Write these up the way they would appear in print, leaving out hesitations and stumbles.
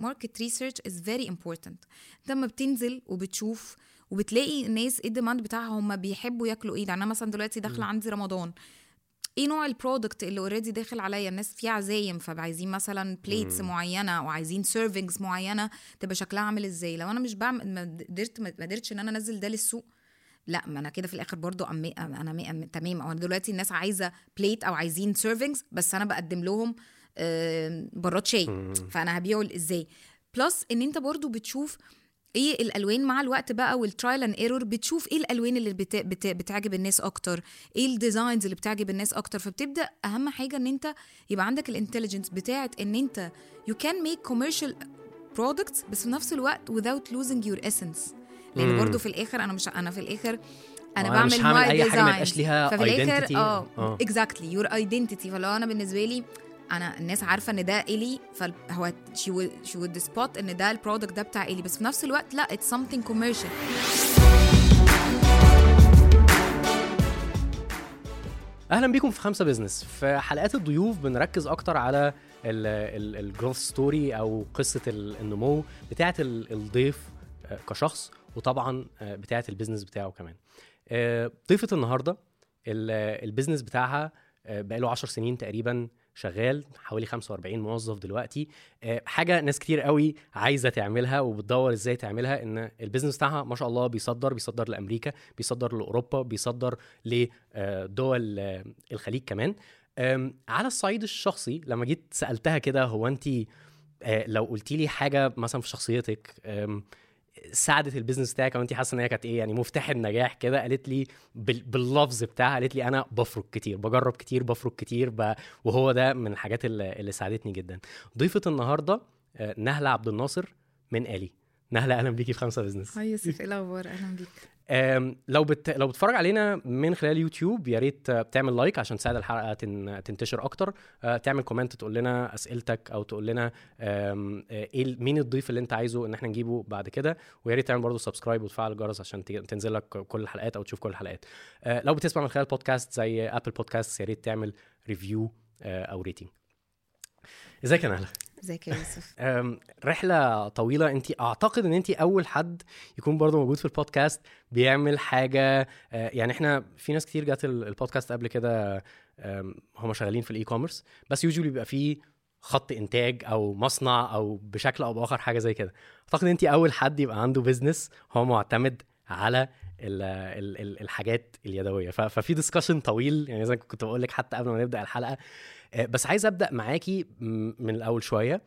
market research is very important. انت لما بتنزل وبتشوف وبتلاقي الناس ايه الديماند بتاعها، هم بيحبوا ياكلوا ايه. يعني انا مثلا دلوقتي داخله عندي رمضان، ايه نوع البرودكت اللي اوريدي داخل عليا؟ الناس فيها عزايم، فعايزين مثلا بليتس معينه وعايزين سيرفينجز معينه تبقى شكلها عامل ازاي. لو انا مش بعمل ما قدرتش ان انا انزل ده للسوق، لا ما انا كده في الاخر برضو انا تمام. او دلوقتي الناس عايزه بليت او عايزين سيرفينجز، بس انا بقدم لهم براد شاي، فانا هبيعه ازاي؟ بلس ان انت برضو بتشوف ايه الالوان مع الوقت بقى والترايل اند ايرور، بتشوف ايه الالوان اللي بتعجب الناس اكتر، ايه الديزاينز اللي بتعجب الناس اكتر. فبتبدا اهم حاجه ان انت يبقى عندك الانتليجنس بتاعت ان انت you can make commercial products بس في نفس الوقت without losing your essence. لان برضو في الاخر انا في الاخر انا بعمل ماي اي حاجه ما يبقاش ليها ففي الاخر identity. your identity. فلو انا بالنسبه لي انا الناس عارفه ان ده إلي، فهو she would spot ان ده البرودكت ده بتاع إلي، بس في نفس الوقت لا it's something commercial. اهلا بيكم في 5 بزنس. في حلقات الضيوف بنركز اكتر على الجروث ستوري او قصه النمو بتاعه الضيف كشخص، وطبعا بتاعه البيزنس بتاعه كمان. ضيفه النهارده البيزنس بتاعها بقاله 10 سنين تقريبا شغال، حوالي 45 موظف دلوقتي. حاجة ناس كتير قوي عايزة تعملها وبتدور ازاي تعملها، ان البيزنس بتاعها ما شاء الله بيصدر لأمريكا، بيصدر لأوروبا، بيصدر لدول الخليج كمان. على الصعيد الشخصي لما جيت سألتها كده، هو انتي لو قلتي لي حاجة مثلا في شخصيتك ساعدت البيزنس بتاعك او انت حاسه ان هي كانت ايه يعني مفتاح النجاح كده، قالت لي باللفظ بتاعها، قالت لي انا بفرق كتير، بجرب كتير، بفرق كتير وهو ده من الحاجات اللي ساعدتني جدا. ضيفه النهارده نهله عبد الناصر من آلي. نهله اهلا بيكي في 5 بزنس. هاي يوسف، ايه الاخبار؟ اهلا بيك. لو بتتفرج علينا من خلال يوتيوب يا ريت تعمل لايك عشان تساعد الحلقه تنتشر اكتر، تعمل كومنت تقول لنا اسئلتك او تقول لنا ايه مين الضيف اللي انت عايزه ان احنا نجيبه بعد كده، ويا ريت تعمل برضو سبسكرايب وتفعل الجرس عشان تنزل لك كل الحلقات او تشوف كل الحلقات. لو بتسمع من خلال بودكاست زي ابل بودكاست يا ريت تعمل ريفيو او ريتنج. ازيك يا نهله؟ ازيك يا يوسف؟ رحله طويله. انت اعتقد ان انت اول حد يكون برضو موجود في البودكاست بيعمل حاجه، يعني احنا في ناس كتير جات البودكاست قبل كده هم شغالين في الاي كوميرس، بس يوجولي بيبقى فيه خط انتاج او مصنع او بشكل او باخر حاجه زي كده. اعتقد ان انت اول حد يبقى عنده بيزنس هو معتمد على الحاجات اليدويه. ففي ديسكشن طويل يعني زي كنت بقول لك حتى قبل ما نبدا الحلقه، بس عايز ابدا معاكي من الاول شويه.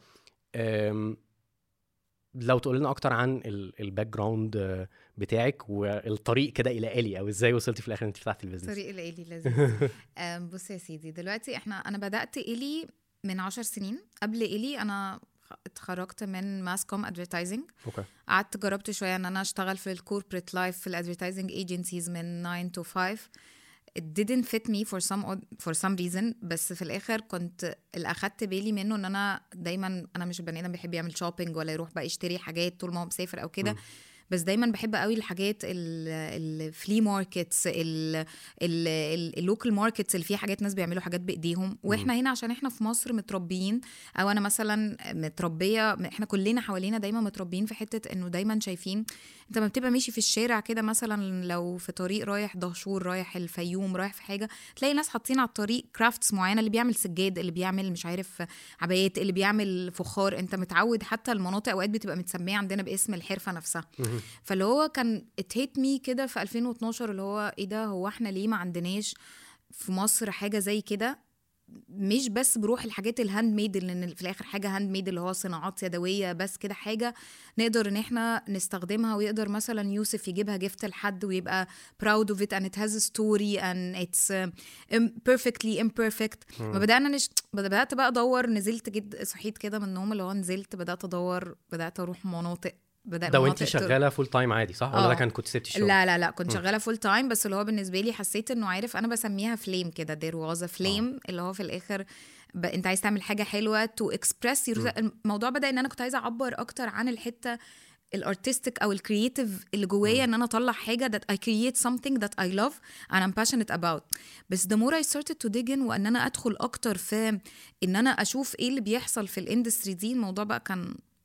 لو تقول لنا اكتر عن الباك جراوند بتاعك والطريق كده الى آلي، او ازاي وصلتي في الاخر انت فتحتي البيزنس. طريق الى آلي لازم. بص يا سيدي، دلوقتي انا بدات آلي من 10 سنين. قبل آلي انا اتخرجت من ماس كوم ادفيرتايزنج. قعدت جربت شويه ان انا اشتغل في الكوربريت لايف في الادفيرتايزنج ايجنسيز من 9 to 5. it didn't fit me for some reason. بس في الاخر كنت اللي اخدت بالي منه ان انا دايما انا مش البني ادم بيحب يعمل شوبينج ولا يروح بقى يشتري حاجات طول ما هو مسافر او كده، بس دايما بحب قوي الحاجات الفلي ماركتس، اللوكال ماركتس اللي فيها حاجات ناس بيعملوا حاجات بايديهم. واحنا هنا عشان احنا في مصر متربيين، او انا مثلا متربيه، احنا كلنا حوالينا دايما متربيين في حته انه دايما شايفين انت ما بتبقى ماشي في الشارع كده، مثلا لو في طريق رايح دهشور، رايح الفيوم، رايح في حاجه، تلاقي ناس حاطين على الطريق كرافتس معينه، اللي بيعمل سجاد، اللي بيعمل مش عارف عبايات، اللي بيعمل فخار. انت متعود، حتى المناطق اوقات بتبقى متسميه عندنا باسم الحرفه نفسها. فاللي هو كان اتهيت مي كده في 2012، اللي هو ايه ده، هو احنا ليه ما عندناش في مصر حاجه زي كده؟ مش بس بروح الحاجات الهاند ميد، لان في الاخر حاجه هاند ميد اللي هو صناعات يدويه، بس كده حاجه نقدر ان احنا نستخدمها، ويقدر مثلا يوسف يجيبها جفت لحد ويبقى proud of it and it has a story and it's perfectly imperfect. ما بدات بقى ادور، نزلت صحيت كده من النوم، اللي هو نزلت بدات ادور، بدات اروح مناطق. ده وانتي شغاله فول تايم عادي صح ولا ده كان كنت سبتي الشغل؟ لا كنت شغاله فول تايم، بس اللي هو بالنسبه لي حسيت انه عارف انا بسميها فليم كده، there was a flame اللي هو في الاخر انت عايز تعمل حاجه حلوه to express الموضوع بدا ان انا كنت عايزه اعبر اكتر عن الحته الارتستيك او الكرييتيف اللي جوايا، ان انا اطلع حاجه that I create something that I love and I'm passionate about. بس the more I started to dig in وان انا ادخل اكتر في ان انا اشوف ايه اللي بيحصل في الاندستري دي، الموضوع بقى كان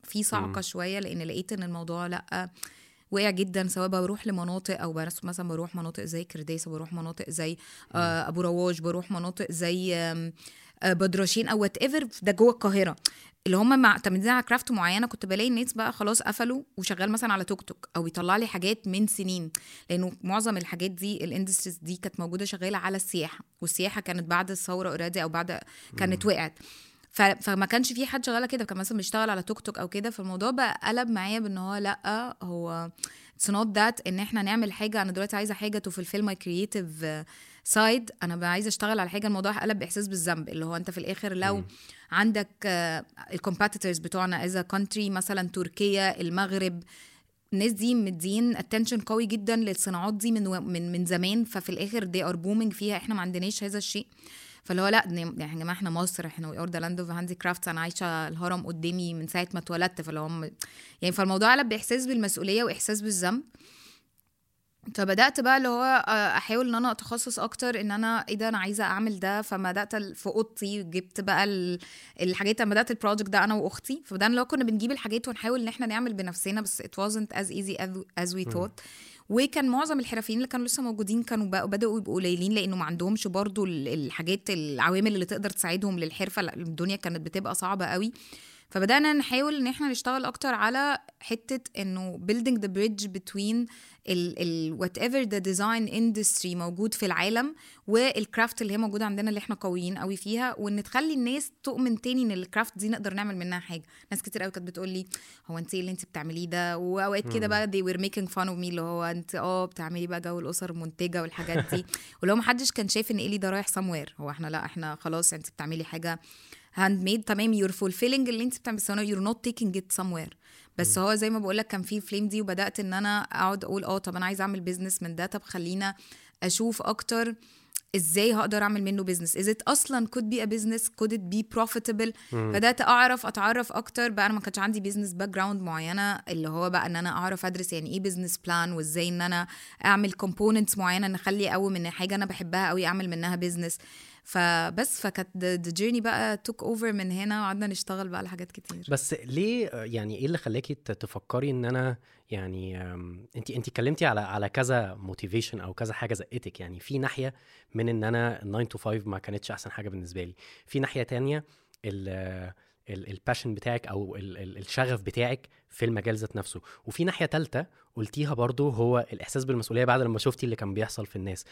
في صعقه شويه، لان لقيت ان الموضوع لا وقع جدا، سواء بروح لمناطق او مثلا بروح مناطق زي كرداسه، بروح مناطق زي ابو رواش، بروح مناطق زي بدرشين او وات ايفر، ده جوه القاهره اللي هم معتمدين على كرافت معينه. كنت بلاقي الناس بقى خلاص قفلوا وشغال مثلا على توك توك او بيطلع لي حاجات من سنين، لانه معظم الحاجات دي الاندستريز دي كانت موجوده شغاله على السياحه، والسياحه كانت بعد الثوره اوريدي او بعد كانت وقعت، فما كانش في حد شغاله كده، كان مثلا بيشتغل على توك توك او كده. فالموضوع بقى قلب معايا بان هو لا، هو it's not that ان احنا نعمل حاجه، انا دلوقتي عايزه حاجه to fulfill my creative side، انا بقى عايزه اشتغل على حاجه. الموضوع قلب باحساس بالذنب، اللي هو انت في الاخر لو عندك الكومبيتيتورز بتوعنا as a country مثلا تركيا، المغرب، الناس دي مدين attention قوي جدا للصناعات دي من زمان، ففي الاخر they are booming فيها، احنا ما عندناش هذا الشيء. فاللي هو لا يعني يا جماعه احنا مصر، احنا وي ار ذا لاند اوف هاندي كرافتس، انا عايشه الهرم قدامي من ساعه ما اتولدت. فاللي هو يعني فالموضوع قلب باحساس بالمسؤوليه واحساس بالذنب. فبدات بقى اللي هو احاول ان انا اتخصص اكتر، ان انا ايه ده انا عايزه اعمل ده. فبدات في اوضتي جبت بقى الحاجات. انا بدات البروجكت ده انا واختي، فبدانا اللي هو كنا بنجيب الحاجات ونحاول ان احنا نعمل بنفسنا، بس it wasn't as easy as we thought. وكان معظم الحرفيين اللي كانوا لسه موجودين كانوا بدأوا يبقوا قليلين، لانه ما عندهمش برضو الحاجات العوامل اللي تقدر تساعدهم للحرفه، الدنيا كانت بتبقى صعبه قوي. فبدأنا نحاول ان احنا نشتغل اكتر على حتة انه building the bridge between whatever the design industry موجود في العالم والكرافت اللي هي موجودة عندنا اللي احنا قويين قوي فيها، وان تخلي الناس تؤمن تاني ان الكرافت دي نقدر نعمل منها حاجة. ناس كتير قوي كانت بتقول لي هو انت اللي انت بتعمليه ده، واوقات كده بقى they were making fun of me، اللي هو انت بتعملي بقى جو الاسر المنتجة والحاجات دي ولو محدش كان شايف ان إلي ده رايح somewhere. هو احنا لا، احنا خلاص انت بتعملي حاجة هاند ميد تمام، you're fulfilling اللي انت بتعمل، بس you're not taking it somewhere. بس هو زي ما بقولك كان في فليم دي، وبدأت ان انا اقعد اقول طب انا عايزه اعمل بيزنس من ده، طب خلينا اشوف اكتر ازاي هقدر اعمل منه بيزنس. is it اصلا could be a business, could it be profitable. بدأت اتعرف اكتر بقى. انا ما كانش عندي بيزنس باك جراوند معينه، اللي هو بقى ان انا اعرف ادرس يعني ايه بيزنس بلان، وازاي ان انا اعمل كومبوننتس معينه نخلي قوي من حاجه انا بحبها قوي اعمل منها بيزنس. فكانت the journey بقى took over من هنا، وقعدنا نشتغل بقى على حاجات كتير. بس ليه يعني ايه اللي خلاكي تفكري ان انا يعني انت اتكلمتي على كذا موتيفيشن او كذا حاجه زقتك؟ يعني في ناحيه من ان انا 9 to 5 ما كانتش احسن حاجه بالنسبه لي، في ناحيه تانية الباشن بتاعك او الشغف بتاعك في المجال ذات نفسه، وفي ناحيه ثالثه قلتيها برضو هو الاحساس بالمسؤوليه بعد لما شفتي اللي كان بيحصل في الناس.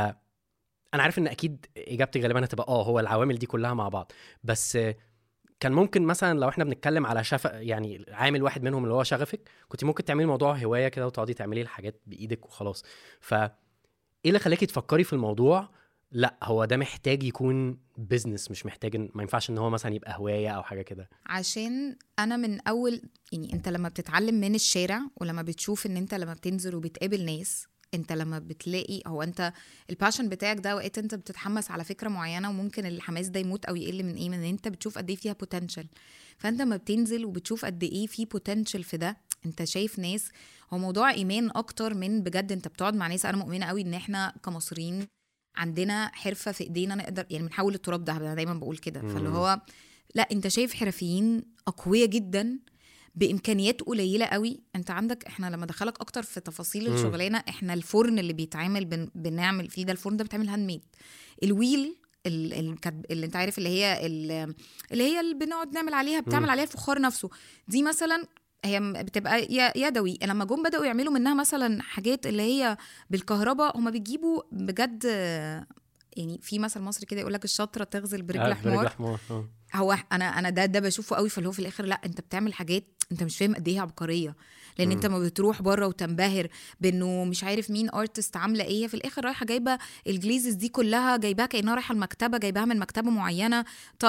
انا عارف ان اكيد اجابتي غالبا هتبقى هو العوامل دي كلها مع بعض، بس كان ممكن مثلا لو احنا بنتكلم على يعني عامل واحد منهم اللي هو شغفك، كنت ممكن تعملي موضوع هوايه كده وتقعدي تعملي الحاجات بايدك وخلاص. ايه اللي خلاكي تفكري في الموضوع لا هو ده محتاج يكون بيزنس، مش محتاج ما ينفعش ان هو مثلا يبقى هوايه او حاجه كده؟ عشان انا من اول يعني انت لما بتتعلم من الشارع، ولما بتشوف ان انت لما بتنزل وبتقابل ناس، انت لما بتلاقي هو انت الباشن بتاعك ده، وقت انت بتتحمس على فكره معينه، وممكن الحماس ده يموت او يقل من ايه، من انت بتشوف قد ايه فيها بوتنشال. فانت لما بتنزل وبتشوف قد ايه في بوتنشال في ده، انت شايف ناس. هو موضوع ايمان اكتر من بجد انت بتقعد مع ناس. انا مؤمنه قوي ان احنا كمصريين عندنا حرفه في ايدينا نقدر يعني بنحول التراب ده، انا دايما بقول كده. فاللي هو لا، انت شايف حرفيين اقوياء جدا بامكانيات قليله قوي. انت عندك احنا لما دخلك اكتر في تفاصيل الشغلانه، احنا الفرن اللي بيتعمل بنعمل فيه ده، الفرن ده بتعمل هاند ميد. الويل اللي انت عارف اللي هي اللي بنقعد نعمل عليها، بتعمل عليها الفخار نفسه، دي مثلا هي بتبقى يدوي. لما جم بدأوا يعملوا منها مثلا حاجات اللي هي بالكهرباء، هما بيجيبوا بجد يعني في مثل مصري كده يقولك الشطرة تغزل برجل حمار. هو انا ده بشوفه قوي. فاللي هو في الاخر لا، انت بتعمل حاجات انت مش فاهم قد ايه عبقريه، لان انت ما بتروح بره وتنبهر بانه مش عارف مين ارتست عامله ايه. في الاخر رايحه جايبه الجليزز دي كلها، جايباها كانها رايحه المكتبه، جايباها من مكتبه معينه،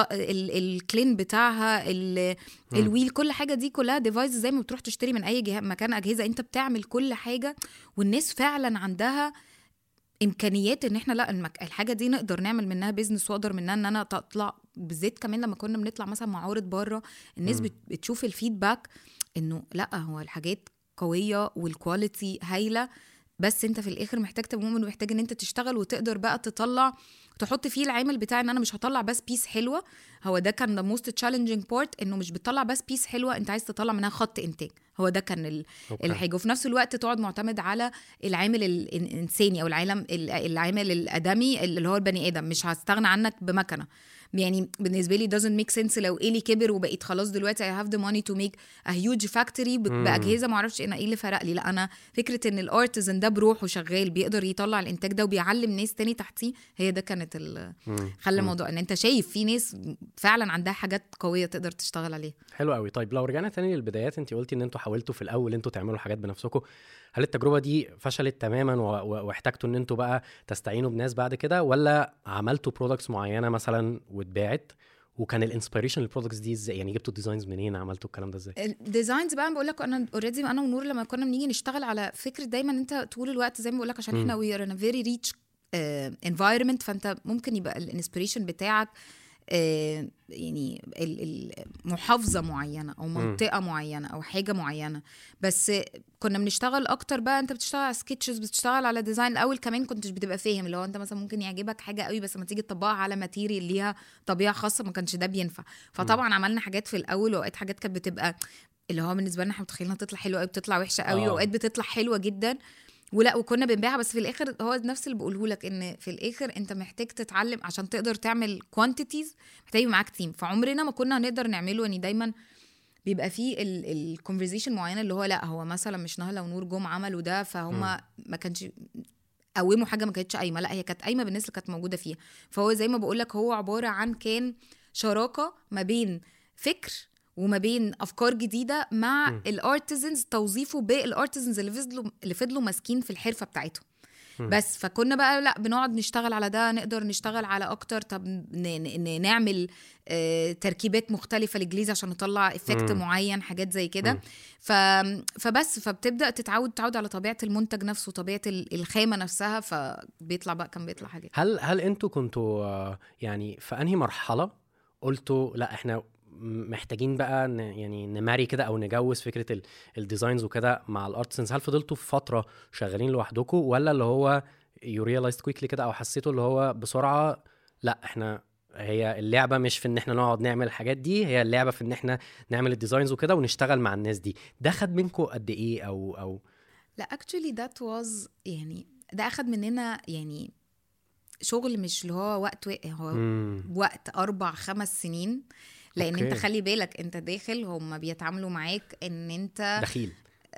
الكلين بتاعها، الويل، كل حاجه دي كلها ديفايس زي ما بتروح تشتري من اي مكان اجهزه. انت بتعمل كل حاجه، والناس فعلا عندها امكانيات ان احنا لا الحاجه دي نقدر نعمل منها بيزنس، واقدر منها ان انا تطلع. بالذات كمان لما كنا بنطلع مثلا معارض بره، الناس بتشوف الفيدباك انه لا هو الحاجات قويه والكواليتي هايله، بس انت في الاخر محتاج تبقى مؤمن، ومحتاج ان انت تشتغل وتقدر بقى تطلع تحط فيه العامل بتاع ان انا مش هطلع بس بيس حلوه. هو ده كان the most challenging part، انه مش بتطلع بس بيس حلوه، انت عايز تطلع منها خط انتاج. هو ده كان الحاجه. وفي نفس الوقت تقعد معتمد على العامل الانساني او العامل الادمي اللي هو البني ادم. مش هستغنى عنك بمكنه. يعني بالنسبه لي doesn't make sense لو إلي كبر وبقيت خلاص دلوقتي I have the money to make a huge factory باجهزه ما اعرفش انا ايه اللي فرق لي. لا، انا فكره ان الارتزن ده بروحه شغال بيقدر يطلع الانتاج ده وبيعلم ناس تاني تحتيه، هي ده كانت خلى الموضوع ان انت شايف في ناس فعلا عندها حاجات قويه تقدر تشتغل عليها. حلو قوي. طيب لو رجعنا تاني للبدايات، انت قلتي ان انتوا حاولتوا في الاول انتوا تعملوا حاجات بنفسكم. هل التجربه دي فشلت تماما واحتاجتوا ان انتوا بقى تستعينوا بناس بعد كده، ولا عملتوا برودكتس معينه مثلا واتباعت؟ وكان الانسبيريشن للبرودكتس دي ازاي؟ يعني جبتوا الديزاينز منين؟ عملتوا الكلام ده ازاي؟ الديزاينز بقى بقول لك انا اوريدي انا ونور لما كنا بنيجي نشتغل على فكره دايما انت طول الوقت زي ما بقول لك عشان احنا وي ار ان فيري ريتش انفايرمنت، فانت ممكن يبقى الانسبيريشن بتاعك يعني محافظة معينة أو منطقة معينة أو حاجة معينة. بس كنا بنشتغل أكتر بقى، أنت بتشتغل على سكيتشز، بتشتغل على ديزاين. الأول كمان كنتش بتبقى فاهم اللي هو أنت مثلا ممكن يعجبك حاجة قوي بس ما تيجي تطبقها على ماتيريال ليها طبيعة خاصة ما كانش ده بينفع. فطبعا عملنا حاجات في الأول، وأوقات حاجات كانت بتبقى اللي هو بالنسبة لنا احنا متخيلنا تطلع حلوة قوي بتطلع وحشة قوي، وأوقات بتطلع حلوة جدا ولا وكنا بنبيعها. بس في الاخر هو نفس اللي بقوله لك، ان في الاخر انت محتاج تتعلم عشان تقدر تعمل كوانتيتيز، محتاج معاك تيم. فعمرنا ما كنا هنقدر نعمله. يعني دايما بيبقى فيه الكونفرزيشن معينه اللي هو لا هو مثلا مش نهله ونور جم عملوا ده فهم ما كانش قوموا حاجه ما كانتش قايمه، لا هي كانت قايمه بالناس اللي كانت موجوده فيها. فهو زي ما بقول لك هو عباره عن كان شراكه ما بين فكر وما بين افكار جديده مع الارتزنز، توظيفه بالارتزنز اللي فضلوا ماسكين في الحرفه بتاعتهم. بس فكنا بقى لا بنقعد نشتغل على ده، نقدر نشتغل على اكتر. طب نعمل تركيبات مختلفه للجليز عشان نطلع افكت معين، حاجات زي كده. فبس فبتبدا تتعود على طبيعه المنتج نفسه، طبيعه الخامه نفسها، فبيطلع بقى كان بيطلع حاجات. هل انتوا كنتوا يعني في انهي مرحله قلتوا لا احنا محتاجين بقى يعني نماري كده او نجوز فكره الديزاينز وكده مع الارتسنز؟ هل فضلتوا في فتره شغالين لوحدكم، ولا اللي هو يو ريلايزد كويكلي كده او حسيتوا اللي هو بسرعه لا احنا هي اللعبه مش في ان احنا نقعد نعمل الحاجات دي، هي اللعبه في ان احنا نعمل الديزاينز وكده ونشتغل مع الناس دي؟ ده خد منكم قد ايه او لا actually that was يعني ده اخد مننا يعني شغل مش اللي هو وقت هو وقت 4-5 سنين. لان انت خلي بالك انت داخل هم بيتعاملوا معاك ان انت دخيل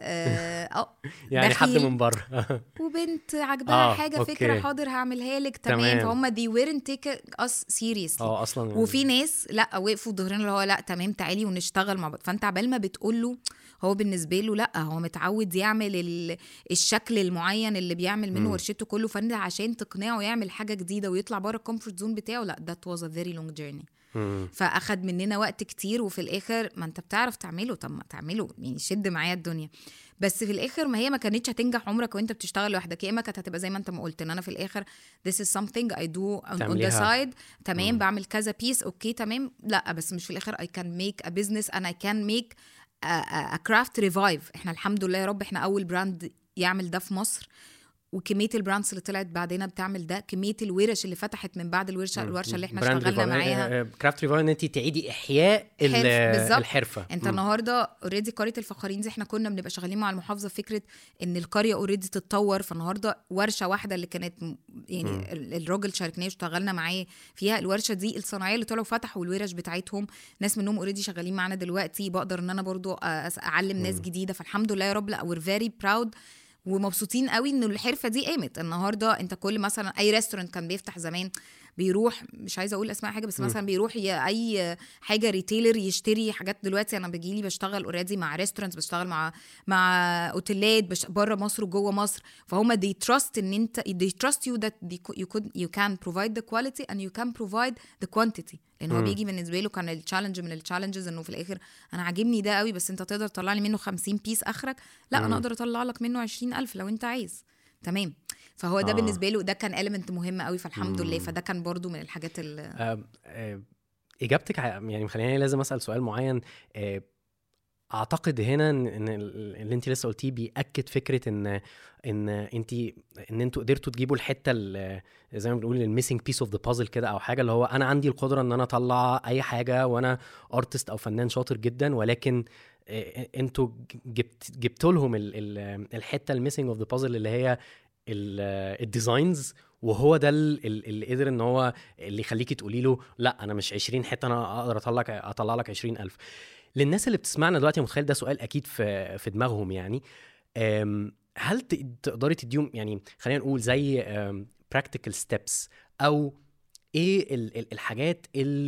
يعني حد من بره وبنت عجبها حاجه أوكي. فكره حاضر هعملها لك تمام. فهم دي weren't take us seriously اصلا يعني. وفي ناس لا وقفوا ظهرنا اللي هو لا تمام تعالي ونشتغل مع بعض. فانت عبال ما بتقول له هو بالنسبه له لا هو متعود يعمل الشكل المعين اللي بيعمل منه ورشته كله، فانت عشان تقنعه يعمل حاجه جديده ويطلع بره الكومفورت زون بتاعه لا that was a very long journey. فاخد مننا وقت كتير، وفي الاخر ما انت بتعرف تعمله طب ما تعمله يعني شد معايا الدنيا. بس في الاخر ما هي ما كانتش هتنجح عمرك وانت بتشتغل لوحدك، يا اما كانت هتبقى زي ما انت ما قلت ان انا في الاخر this is something I do on the side تمام بعمل كذا بيس اوكي تمام. لا بس مش في الاخر I can make a business and I can make a craft revive. احنا الحمد لله يا رب احنا اول براند يعمل ده في مصر، وكميه البراندز اللي طلعت بعدين بتعمل ده، كميه الورش اللي فتحت من بعد الورشه اللي احنا اشتغلنا معاها كرافت ريفايف ان انت تعيدي احياء الحرفه. انت النهارده اوريدي قريه الفخارين دي احنا كنا بنبقى شغالين مع المحافظه فكره ان القريه اوريدي تتطور. فالنهارده ورشه واحده اللي كانت يعني الراجل شاركناه واشتغلنا معاه فيها، الورشه دي الصناعيه اللي طلعوا فتحوا الورش بتاعتهم، ناس منهم اوريدي شغالين معانا دلوقتي، بقدر ان انا برضو اعلم ناس جديده. فالحمد لله يا رب لا we're very proud ومبسوطين قوي ان الحرفه دي قامت. النهارده انت كل مثلا اي ريستورانت كان بيفتح زمان بيروح مش عايزه اقول اسماء حاجه بس مثلا بيروح اي حاجه ريتيلر يشتري حاجات. دلوقتي انا بجيلي بشتغل اوريدي مع ريستورانتس، بشتغل مع اوتيلات بره مصر وجوه مصر، فهم they trust ان انت they trust you that you can provide the quality and you can provide the quantity. لان هو بيجي بالنسبه له كان التشالنج من التشالنجز انه في الاخر انا عاجبني ده قوي بس انت تقدر تطلع لي منه 50 بيس اخرك، لا انا اقدر اطلع لك منه 20,000 لو انت عايز تمام. فهو ده بالنسبه له ده كان element مهم قوي. فالحمد لله فده كان برضو من الحاجات اجابتك يعني مخليني لازم اسال سؤال معين. اعتقد هنا ان اللي انت لسه قلتيه بيأكد فكره ان انتوا قدرتوا تجيبوا الحته زي ما بنقول الميسنج بيس اوف ذا بازل كده، او حاجه اللي هو انا عندي القدره ان انا اطلع اي حاجه وانا ارتست او فنان شاطر جدا، ولكن انتوا جبتوا لهم الحته الميسنج اوف ذا بازل اللي هي الديزاينز، وهو ده اللي قدر ان هو اللي يخليكي تقولي له لا انا مش 20 حته انا اقدر اطلع لك 20,000. للناس اللي بتسمعنا دلوقتي، متخيل ده سؤال اكيد في دماغهم يعني، هل تقدري تديهم يعني خلينا نقول زي practical steps او ايه الحاجات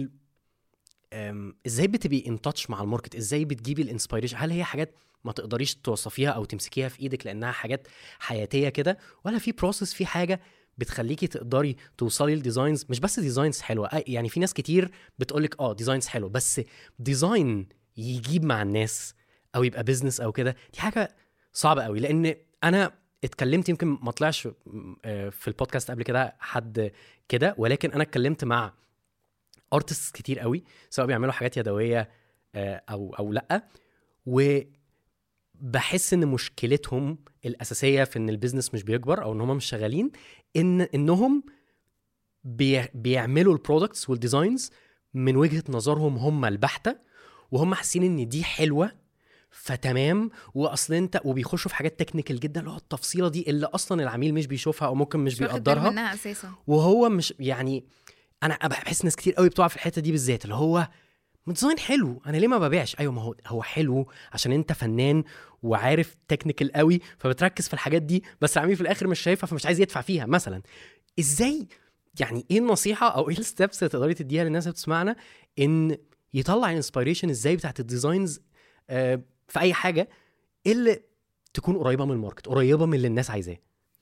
ازاي بتبقي ان تاتش مع الماركت، ازاي بتجيبي الانسبيريشن؟ هل هي حاجات ما تقدريش توصفيها او تمسكيها في ايدك لانها حاجات حياتيه كده، ولا في بروسس، في حاجه بتخليكي تقدري توصلي لديزاينز مش بس ديزاينز حلوه؟ يعني في ناس كتير بتقولك ديزاينز حلوه، بس ديزاين يجيب مع الناس او يبقى بيزنس او كده، دي حاجه صعبه قوي. لان انا اتكلمت، يمكن ما طلعش في البودكاست قبل كده حد كده، ولكن انا اتكلمت مع ارتستس كتير قوي، سواء بيعملوا حاجات يدويه او لا، وبحس ان مشكلتهم الاساسيه في ان البيزنس مش بيكبر او ان هم مش شغالين، انهم بيعملوا البرودكتس والديزاينز من وجهه نظرهم هم البحته، وهم حاسين ان دي حلوه فتمام، واصلا انت وبيخشوا في حاجات تكنيكال جدا، اللي هو التفصيله دي اللي اصلا العميل مش بيشوفها او ممكن مش بيقدرها منها اساسا، وهو مش يعني. انا بحس ناس كتير قوي بتقع في الحته دي بالذات، اللي هو ديزاين حلو انا ليه ما ببيعش؟ ايوه، ما هو حلو عشان انت فنان وعارف تكنيكال قوي فبتركز في الحاجات دي، بس العميل في الاخر مش شايفها فمش عايز يدفع فيها مثلا. ازاي يعني، ايه النصيحه او ايه الستبس اللي تقدري تديها للناس اللي بتسمعنا ان يطلع انسبيريشن ازاي بتاعت الديزاينز في اي حاجه اللي تكون قريبه من الماركت، قريبه من اللي الناس عايزاه؟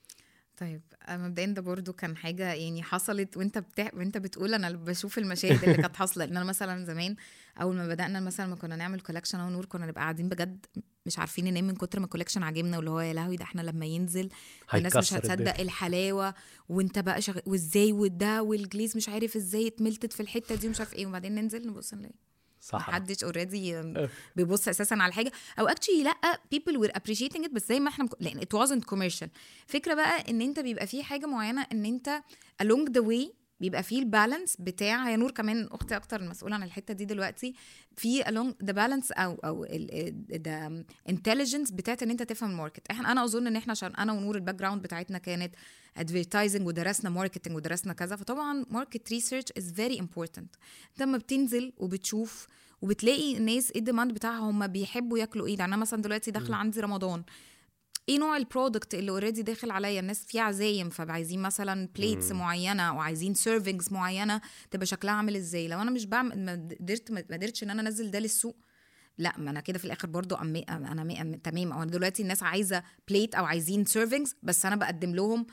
طيب مبدئيا ده برضو كان حاجه يعني حصلت وانت بتقول، انا بشوف المشاهد اللي كانت حاصله. لان انا مثلا زمان اول ما بدانا مثلا ما كنا نعمل كولكشن او نور، كنا نبقى قاعدين بجد مش عارفين ننام من كتر ما الكولكشن عاجبنا، واللي هو يا لهوي ده احنا لما ينزل الناس مش هتصدق الحلاوه، وانت بقى وازاي وده والجليز مش عارف ازاي اتملتت في الحته دي ومش عارف ايه، وبعدين ننزل نبص نلاقي محدش اوريدي بيبص اساسا على حاجه، او اكشلي لا people were appreciating it، بس زي ما احنا لان it wasn't commercial. فكره بقى ان انت بيبقى فيه حاجه معينه ان انت along the way بيبقى فيه البالانس بتاع، يا نور كمان اختي اكتر المسؤوله عن الحته دي دلوقتي، في along the balance او the intelligence بتاعت ان انت تفهم الماركت. انا اظن ان احنا عشان انا ونور الباك جراوند بتاعتنا كانت advertising ودرسنا ماركتنج ودرسنا كذا، فطبعا market research is very important. لما بتنزل وبتشوف وبتلاقي الناس ايه الديماند بتاعها، هم بيحبوا ياكلوا ايه. يعني انا مثلا دلوقتي داخله عندي رمضان، ايه نوع البرودكت اللي اوريدي داخل عليا؟ الناس في عزايم فعايزين مثلا بليتس معينه وعايزين سيرفينجز معينه تبقى شكلها عامل ازاي. لو انا مش بعمل ما قدرتش ان انا انزل ده للسوق، لا ما انا كده في الاخر برضو انا تمام. او دلوقتي الناس عايزه بليت او عايزين سيرفينجز، بس انا بقدم لهم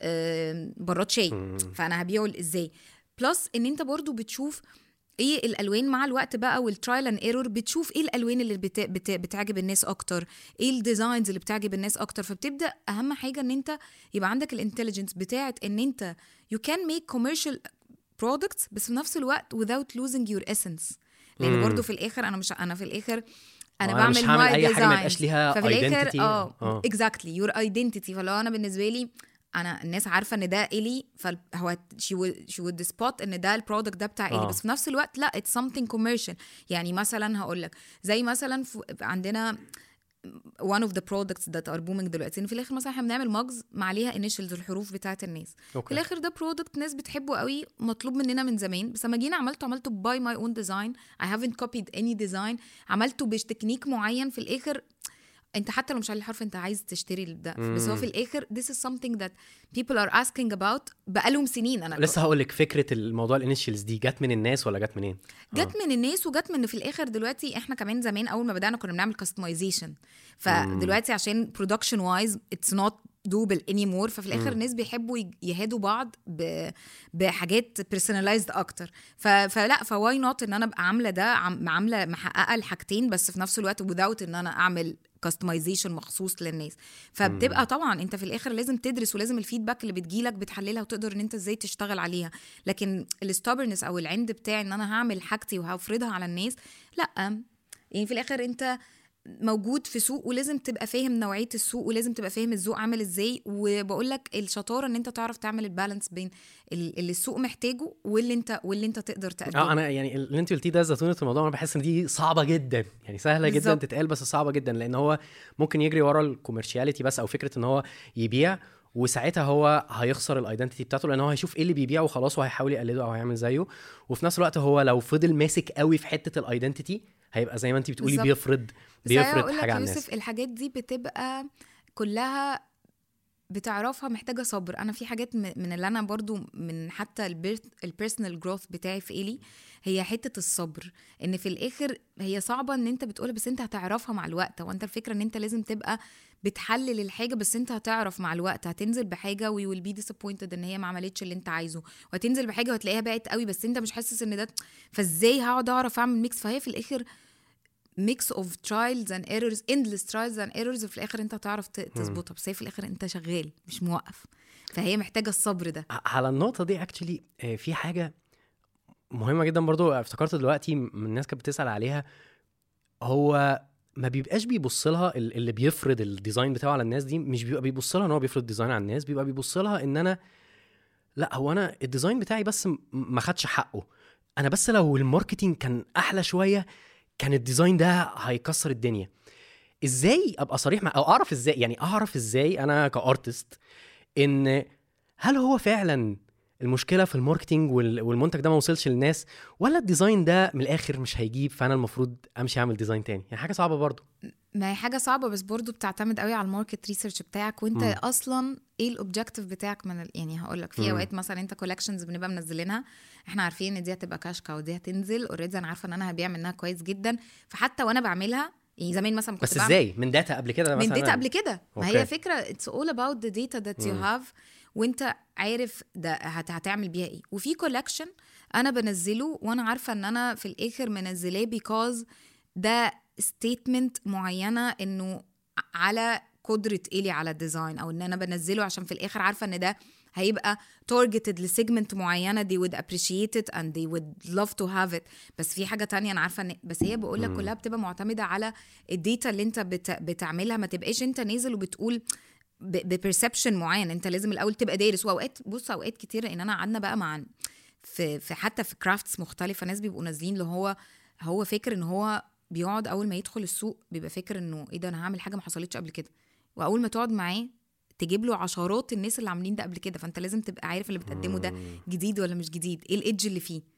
براد شاي، فانا هبيعه ازاي؟ بلس ان انت برضو بتشوف ايه الالوان مع الوقت بقى والترايل اند ايرور، بتشوف ايه الالوان اللي بتعجب الناس اكتر، ايه الديزاينز اللي بتعجب الناس اكتر. فبتبدا اهم حاجه ان انت يبقى عندك الانتليجنس بتاعت ان انت you can make commercial products بس في نفس الوقت without losing your essence. لان برضو في الاخر انا في الاخر انا بعمل اي حاجه ما يبقاش ليها ففي الاخر exactly your identity. فلو انا بالنسبه لي انا الناس عارفه ان ده إلي، فهو she would spot ان ده البرودكت ده بتاع إلي، بس في نفس الوقت لا it's something commercial. يعني مثلا هقول لك زي مثلا عندنا one of the products that are booming دلوقتي، ان في الاخر مثلا احنا بنعمل ماجز مع عليها initials الحروف بتاعه الناس. في الاخر ده برودكت ناس بتحبه قوي، مطلوب مننا من زمان، بس لما جينا عملته by my own design. I haven't copied any design، عملته بتكنيك معين. في الاخر انت حتى لو مش على الحرف انت عايز تشتري ده، بس هو في الاخر this is something that people are asking about بقالهم سنين. انا لسه هقول لك فكره الموضوع الانيشيالز دي جت من الناس ولا جت منين؟ جت من الناس، وجت من في الاخر دلوقتي احنا كمان زمان اول ما بدانا كنا بنعمل customization، فدلوقتي عشان production wise it's not doable anymore. ففي الاخر الناس بيحبوا يهادوا بعض بحاجات personalized اكتر. فلا فواي نوت ان انا ابقى عامله ده عامله محققه الحاجتين، بس في نفس الوقت without ان انا اعمل customization مخصوص للناس. فبتبقى طبعا انت في الاخر لازم تدرس، ولازم الفيدباك اللي بتجيلك بتحللها وتقدر ان انت ازاي تشتغل عليها. لكن الستابرنس او العند بتاعي ان انا هعمل حاجتي وهفرضها على الناس، لا. يعني في الاخر انت موجود في سوق، ولازم تبقى فاهم نوعيه السوق، ولازم تبقى فاهم الذوق عامل ازاي. وبقول لك الشطاره ان انت تعرف تعمل البالانس بين اللي السوق محتاجه واللي انت تقدر تقدمه. انا يعني اللي انت قلتيه ده زتونه الموضوع. انا بحس ان دي صعبه جدا، يعني سهله بالزبط. جدا تتقال بس صعبه جدا، لان هو ممكن يجري ورا الكوميرشياليتي بس، او فكره ان هو يبيع، وساعتها هو هيخسر الايدنتيتي بتاعته، لان هو هيشوف ايه اللي بيبيع وخلاص وهيحاول يقلده او هيعمل زيه. وفي نفس الوقت هو لو فضل ماسك قوي في حته الايدنتيتي هيبقى زي ما انت بتقولي بالزبط. بيفرض حاجه على الناس. يوسف الحاجات دي بتبقى كلها بتعرفها محتاجة صبر. أنا في حاجات من اللي أنا برضو من حتى البيرسونال جروث بتاعي في إيلي هي حتة الصبر. إن في الآخر هي صعبة إن أنت بتقولها بس أنت هتعرفها مع الوقت. وأنت الفكرة إن أنت لازم تبقى بتحلل الحاجة، بس أنت هتعرف مع الوقت. هتنزل بحاجة و you will be disappointed إن هي ما عملتش اللي أنت عايزه، وهتنزل بحاجة وهتلاقيها بقت قوي بس أنت مش حاسس إن ده، فإزاي هقعد أعرف أعمل ميكس. فهي في الآخر mix of trials and errors, endless trials and errors. وفي الآخر انت تعرف تظبطها، بس هي في الآخر انت شغال مش موقف. فهي محتاجة الصبر ده. على النقطة دي actually في حاجة مهمة جدا برضو افتكرت دلوقتي من الناس كانت بتسأل عليها. هو ما بيبقاش بيبص لها اللي بيفرض الديزاين بتاعه على الناس دي، مش بيبقى بيبص لها ان هو بيفرض ديزاين على الناس، بيبقى بيبص لها ان انا لا، هو انا الديزاين بتاعي بس ما خدش حقه. انا بس لو الماركتينج كان احلى شوية كان الديزاين ده هيكسر الدنيا. ازاي ابقى صريح مع، او اعرف ازاي، يعني اعرف ازاي انا كارتست ان هل هو فعلا المشكله في الماركتينج والمنتج ده ما وصلش للناس، ولا الديزاين ده من الاخر مش هيجيب فانا المفروض امشي اعمل ديزاين تاني؟ يعني حاجه صعبه برضو. ما هي حاجه صعبه بس برضو بتعتمد قوي على الماركت ريسيرش بتاعك، وانت اصلا ايه الاوبجكتيف بتاعك من يعني هقول لك في اوقات مثلا انت كولكشنز بنبقى منزلينها احنا عارفين ان دي هتبقى كاشكا ودي هتنزل اوريدي، انا عارفه ان انا هبيع منها كويس جدا. فحتى وانا بعملها يعني زمان مثلا كنت بس ازاي من داتا قبل كده من مثلا؟ داتا قبل كده. ما هي فكره it's all about the data that you have، وانت عارف ده هتعمل بيها ايه. وفي كولكشن انا بنزله وانا عارفه ان انا في الاخر منزلاه because ده ستيتمنت معينه انه على قدره إلي على الديزاين، او ان انا بنزله عشان في الاخر عارفه ان ده هيبقى targeted لسيجمنت معينه they would appreciate it and they would love to have it. بس في حاجه تانية انا عارفه ان، بس هي بقول لك كلها بتبقى معتمده على الداتا اللي انت بتعملها. ما تبقاش انت نازل وبتقول ببرسبشن معين، انت لازم الاول تبقى دارس. واوقات بص اوقات كتير ان انا قعدنا بقى مع في حتى في كرافتس مختلفه ناس بيبقوا نازلين اللي هو فاكر ان هو بيقعد اول ما يدخل السوق بيبقى فاكر انه ايه ده انا هعمل حاجه ما حصلتش قبل كده، واول ما تقعد معاه تجيب له عشرات الناس اللي عاملين ده قبل كده. فانت لازم تبقى عارف اللي بتقدمه ده جديد ولا مش جديد، ايه الايدج اللي فيه،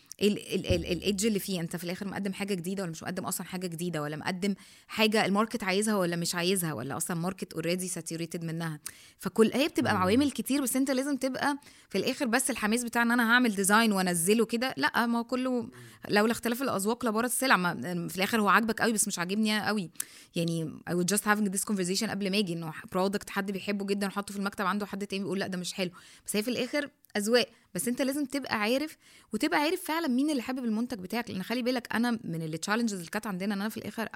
الايدج اللي فيه. انت في الاخر مقدم حاجه جديده ولا مش مقدم اصلا حاجه جديده، ولا مقدم حاجه الماركت عايزها ولا مش عايزها، ولا اصلا ماركت اوريدي ساتوريتد منها. فكل هي بتبقى عوامل كتير، بس انت لازم تبقى في الاخر بس الحماس بتاع ان انا هعمل ديزاين وانزله كده لا، ما هو كله لولا اختلاف الاذواق لبارت السلع. في الاخر هو عاجبك قوي بس مش عاجبني قوي. يعني I would just having this conversation قبل ما اجي انه برودكت حد بيحبه جدا وحطه في المكتب عنده، حد تاني بيقول لا ده مش حلو. بس هي في الاخر اذواق. بس انت لازم تبقى عارف وتبقى عارف فعلا مين اللي حابب المنتج بتاعك. لان خلي بالك انا من التشالنجز اللي كانت عندنا ان انا في الاخر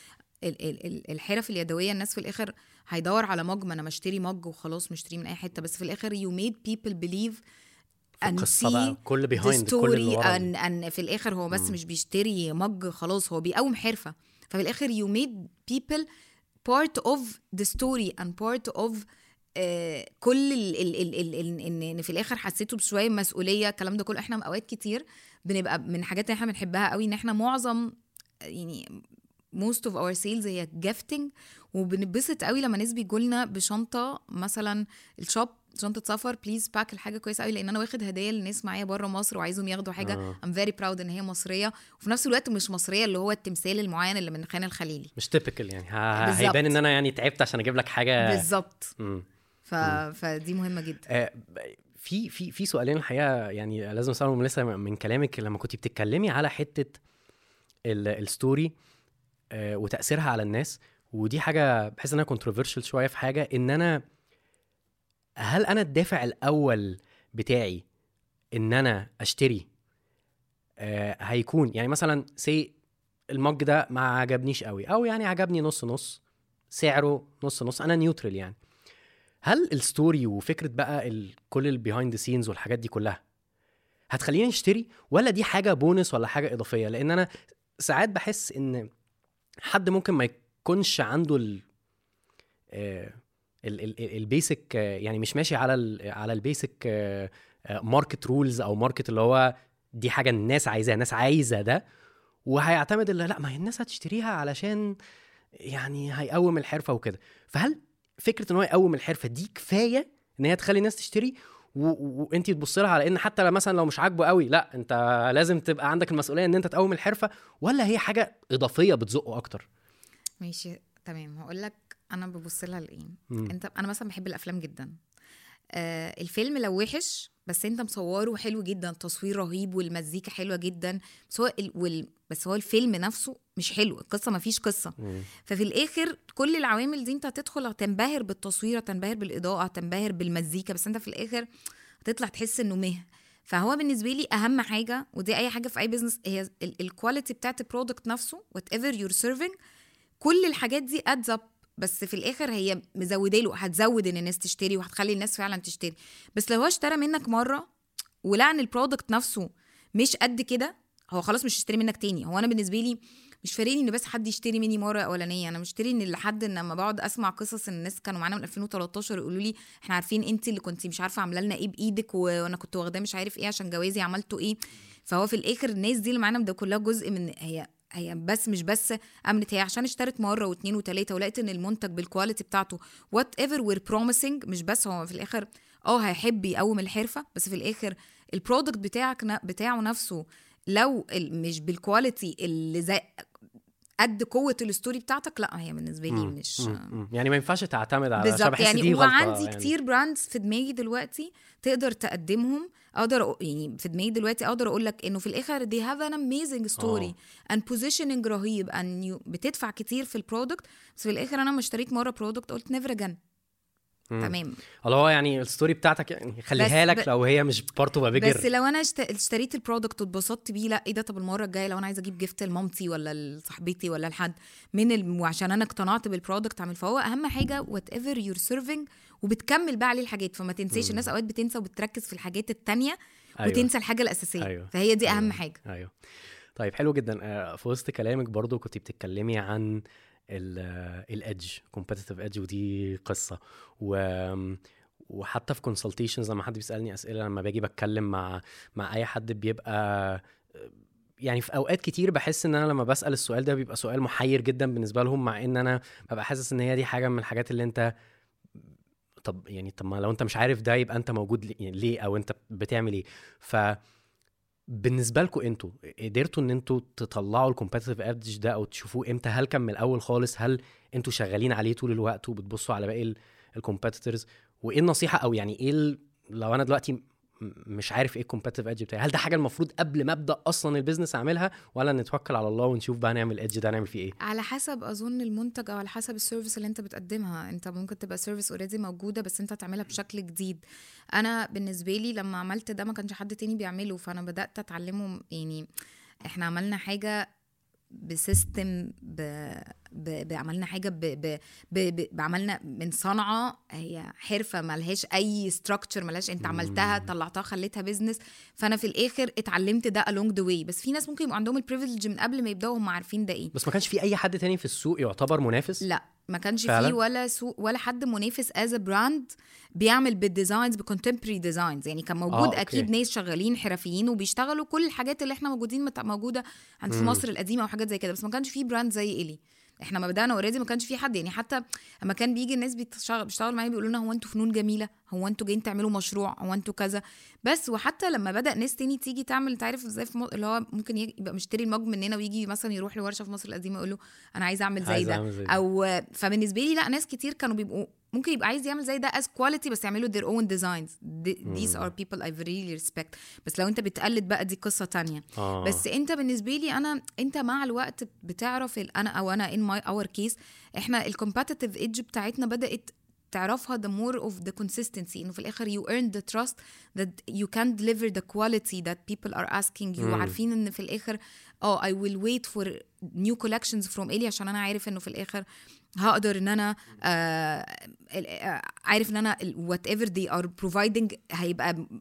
الحرف اليدويه الناس في الاخر هيدور على مج، ما انا مشتري مج وخلاص مشتري من اي حته. بس في الاخر you made people believe and see كل behind the story and في الاخر هو بس مش بيشتري مج خلاص، هو بيقوم حرفه. ففي الاخر you made people part of the story and part of كل ان في الاخر حسيته بشويه مسؤوليه. الكلام ده كله احنا اوقات كتير بنبقى من حاجات اللي احنا بنحبها قوي ان احنا معظم يعني most of our sales هي gifting، وبنبسط قوي لما ناس بيجولنا بشنطه مثلا الشوب شنطه سفر بليز باك الحاجه كويسه قوي، لان انا واخد هدايا للناس معايا بره مصر وعايزهم ياخدوا حاجه I'm very proud ان هي مصريه، وفي نفس الوقت مش مصريه اللي هو التمثال المعين اللي من خان الخليلي، مش typical يعني هيبان ان انا يعني تعبت عشان اجيب لك حاجه بالظبط. فدي مهمه جدا. في سؤالين الحقيقه يعني لازم اسالهم لسه من كلامك لما كنتي بتتكلمي على حته الستوري وتاثيرها على الناس. ودي حاجه بحس انها كونتروفيرشل شويه في حاجه، ان انا هل انا الدافع الاول بتاعي ان انا اشتري هيكون يعني مثلا سي المج ده ما عجبنيش قوي، او يعني عجبني نص نص، سعره نص نص، انا نيوترال يعني. هل الستوري وفكره بقى كل البيهايند سينز والحاجات دي كلها هتخليني اشتري، ولا دي حاجه بونس ولا حاجه اضافيه؟ لان انا ساعات بحس ان حد ممكن ما يكونش عنده البيسك، يعني مش ماشي على البيسك ماركت رولز او ماركت اللي هو دي حاجه الناس عايزاها، الناس عايزه ده، وهيعتمد اللي لا ما هي الناس هتشتريها علشان يعني هيقوم الحرفه وكده. فهل فكره ان هو يقوم الحرفه دي كفايه ان هي تخلي الناس تشتري، وانت تبص لها على ان حتى مثلا لو مش عاجبه قوي لا انت لازم تبقى عندك المسؤوليه ان انت تقوم الحرفه، ولا هي حاجه اضافيه بتزقه اكتر؟ ماشي تمام، هقول لك انا ببص لها لايه. انا مثلا بحب الافلام جدا. الفيلم لو وحش بس انت مصوره حلو جدا، تصوير رهيب والمزيكا حلوه جدا، بس هو الفيلم نفسه مش حلو، القصه ما فيش قصه. ففي الاخر كل العوامل دي انت هتدخل تنبهر بالتصوير، تنبهر بالاضاءه، تنبهر بالمزيكا، بس انت في الاخر هتطلع تحس انه فهو بالنسبه لي اهم حاجه، ودي اي حاجه في اي بيزنس، هي الكواليتي بتاعت البرودكت نفسه. whatever you're serving، كل الحاجات دي adds up، بس في الاخر هي مزوده له، هتزود ان الناس تشتري وهتخلي الناس فعلا تشتري. بس لو هو اشترى منك مره ولقى ان البرودكت نفسه مش قد كده، هو خلاص مش هيشتري منك تاني. هو انا بالنسبه لي مش فارقني ان بس حد يشتري مني مره اولانيه، انا مشتري ان لحد ان لما بقعد اسمع قصص الناس كانوا معانا من 2013 يقولوا لي احنا عارفين انت اللي كنتي مش عارفه عامله لنا ايه بايدك، وانا كنت واخداه مش عارف ايه عشان جوازي عملته ايه. فهو في الاخر الناس دي اللي معانا ده كلها جزء من هي بس مش بس امنت، هي عشان اشترت مره واثنين وثلاثه ولقيت ان المنتج بالكواليتي بتاعته وات ايفر وير بروميسنج. مش بس هو في الاخر هيحب يقوم الحرفه، بس في الاخر البرودكت بتاعه نفسه لو مش بالكواليتي اللي زي قد قوه الستوري بتاعتك، لا هي بالنسبه لي مش يعني ما ينفعش تعتمد على بالظبط. يعني دي وعندي يعني كتير براندز في دماغي دلوقتي تقدر تقدمهم، يعني في دماغي دلوقتي اقدر اقول لك انه في الاخر they have an amazing story and positioning رهيب and بتدفع كتير في البرودكت، بس في الاخر انا ما اشتريت مره برودكت قلت never again. تمام، الله يعني الستوري بتاعتك يعني خليها لك لو هي مش بارت اوف بيجر. بس لو انا اشتريت البرودكت واتبسطت بيه، لا ايه ده، طب المره الجايه لو انا عايزه اجيب جيفت لمامتي ولا لصاحبتي ولا لحد وعشان انا اقتنعت بالبرودكت اعمل. فهو اهم حاجه وات ايفر يور سيرفينج، وبتكمل بقى عليه الحاجات. فما تنسيش، الناس اوقات بتنسى وبتركز في الحاجات التانية وتنسى الحاجه الاساسيه. فهي دي اهم حاجه. طيب حلو جدا. في وسط كلامك برضو كنت بتتكلمي عن الادج، كومبيتيتيف ادج، ودي قصه. وحتى في كونسلتيشنز لما حد بيسالني اسئله، لما باجي بتكلم مع اي حد، بيبقى يعني في اوقات كتير بحس ان انا لما بسال السؤال ده بيبقى سؤال محير جدا بالنسبه لهم، مع ان انا ببقى حاسس ان هي دي حاجه من الحاجات اللي انت طب ما لو انت مش عارف ده يبقى انت موجود ليه او انت بتعمل ايه. بالنسبه لكم انتوا قدرتوا ان انتوا تطلعوا الكومبيتيتيف ادج ده او تشوفوه امتى؟ هل كان من الاول خالص؟ هل انتوا شغالين عليه طول الوقت وبتبصوا على باقي الكومبيتيتورز؟ وايه النصيحه او يعني ايه لو انا دلوقتي مش عارف ايه الكومبيتيتيف ادج بتاعي، هل ده حاجه المفروض قبل ما ابدا اصلا البيزنس اعملها، ولا نتوكل على الله ونشوف بقى نعمل الادج ده نعمل فيه ايه؟ على حسب اظن المنتج او على حسب السيرفيس اللي انت بتقدمها. انت ممكن تبقى سيرفيس اوريدي موجوده بس انت تعملها بشكل جديد. انا بالنسبه لي لما عملت ده ما كانش حد تاني بيعمله، فانا بدات اتعلمه. يعني احنا عملنا حاجه بسيستم، عملنا حاجه عملنا من صنعه، هي حرفه ملهاش اي ستراكشر، ملهاش انت عملتها طلعتها خليتها بيزنس. فانا في الاخر اتعلمت ده along the way. بس في ناس ممكن يبقى عندهم البريفيليج من قبل ما يبداوا هم عارفين ده ايه. بس ما كانش في اي حد تاني في السوق يعتبر منافس؟ لا ما كانش فيه ولا سوق ولا حد منافس از براند بيعمل بالديزاينز بكونتمبري ديزاينز. يعني كان موجود اكيد ناس شغالين حرفيين وبيشتغلوا كل الحاجات اللي احنا موجوده عند في مصر القديمه وحاجات زي كده، بس ما كانش فيه براند زي إلي. احنا ما بدانا اوريدي ما كانش في حد. يعني حتى لما كان بيجي الناس بيشتغلوا معايا بيقولوا لنا هو انتوا فنون جميله، هو انتوا جايين تعملوا مشروع، هو انتوا كذا بس. وحتى لما بدا ناس تاني تيجي تعمل، تعرف ازاي اللي هو ممكن يبقى مشتري المج مننا ويجي مثلا يروح لورشه في مصر القديمه يقول له انا عايز اعمل زي ده او فبالنسبه لي لا، ناس كتير كانوا بيبقوا ممكن يبقى عايز يعمل زي ده as quality بس يعملوا their own designs. These are people I really respect. بس لو انت بتقلد بقى دي قصة تانية. بس انت بالنسبة لي انت مع الوقت بتعرف انا in my our case احنا competitive edge بتاعتنا بدأت تعرفها the more of the consistency. انه في الاخر you earn the trust that you can deliver the quality that people are asking you. عارفين ان في الاخر I will wait for new collections from إلي عشان انا عارف انه في الاخر هقدر ان انا عارف ان انا whatever they are providing هيبقى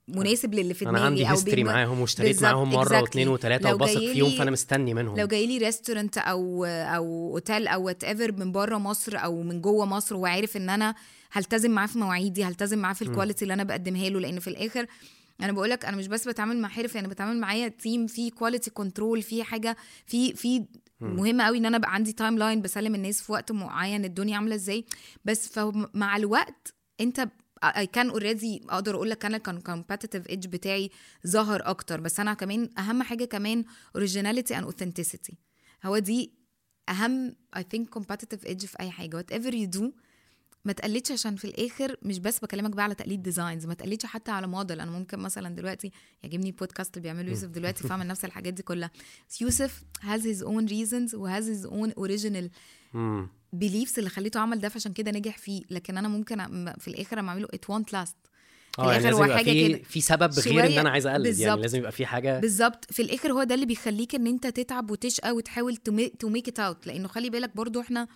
مناسب للي في انا دماغي عندي هيستوري معاهم واشتريت معاهم مره واثنين وثلاثه وبثق فيهم فانا مستني منهم. لو جاي لي ريستورانت او اوتيل او وات ايفر من بره مصر او من جوه مصر وعارف ان انا هلتزم معاه في مواعيدي، هلتزم معاه في الكواليتي اللي انا بقدمها له، لان في الاخر انا بقولك انا مش بس بتعامل مع حرف، يعني بتعامل معايا تيم في كواليتي كنترول، في حاجه في مهمه قوي ان انا بقى عندي تايم لاين بسلم الناس في وقت معين الدنيا عامله ازاي. بس فمع الوقت انت كان اوريدي اقدر اقول لك انا كان competitive edge بتاعي ظهر اكتر. بس انا كمان اهم حاجه كمان originality and authenticity، هو دي اهم I think competitive edge في اي حاجه whatever you do. ما تقلدش، عشان في الاخر مش بس بكلمك بقى على تقليد ديزاينز، ما تقلدش حتى على موديل. انا ممكن مثلا دلوقتي يعجبني البودكاست اللي بيعمله يوسف دلوقتي فاعمل نفس الحاجات دي كلها. يوسف has his own reasons و has his own original beliefs اللي خليته عمل ده، فعشان كده نجح فيه. لكن انا ممكن في الاخر اعمله it won't last. في الاخر هو حاجه كده في سبب غير ان انا عايز اقلد، يعني لازم يبقى في حاجه بالظبط. في الاخر هو ده اللي بيخليك ان انت تتعب وتشقى وتحاول to make it out. لانه خلي بالك برضو احنا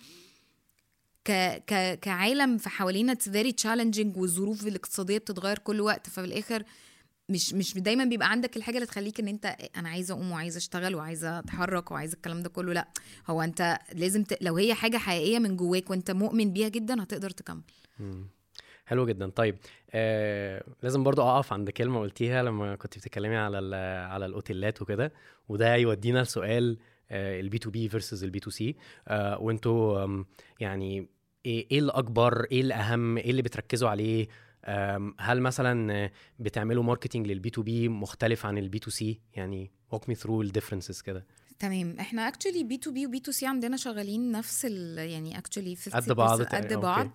كعالم في حوالينا it's very challenging، والظروف الاقتصادية بتتغير كل وقت. ففي الآخر مش دايما بيبقى عندك الحاجة اللي تخليك ان انت انا عايزة اقوم وعايزة اشتغل وعايزة اتحرك وعايزة الكلام ده كله. لا، هو انت لازم لو هي حاجة حقيقية من جواك وانت مؤمن بيها جدا هتقدر تكمل. حلو جدا. طيب لازم برضو اقف عند كلمة قلتيها لما كنت بتتكلمي على الاوتيلات وكده، وده يودينا لسؤال البي تو بي فيرسز البي تو سي. وانتوا يعني ايه الاكبر، ايه الاهم، ايه اللي بتركزوا عليه؟ هل مثلا بتعملوا ماركتينج للبي تو بي مختلف عن البي تو سي؟ يعني walk me through the differences كده. تمام. احنا actually بي تو بي وبي تو سي عندنا شغالين نفس يعني actually قد بعض قد بعض.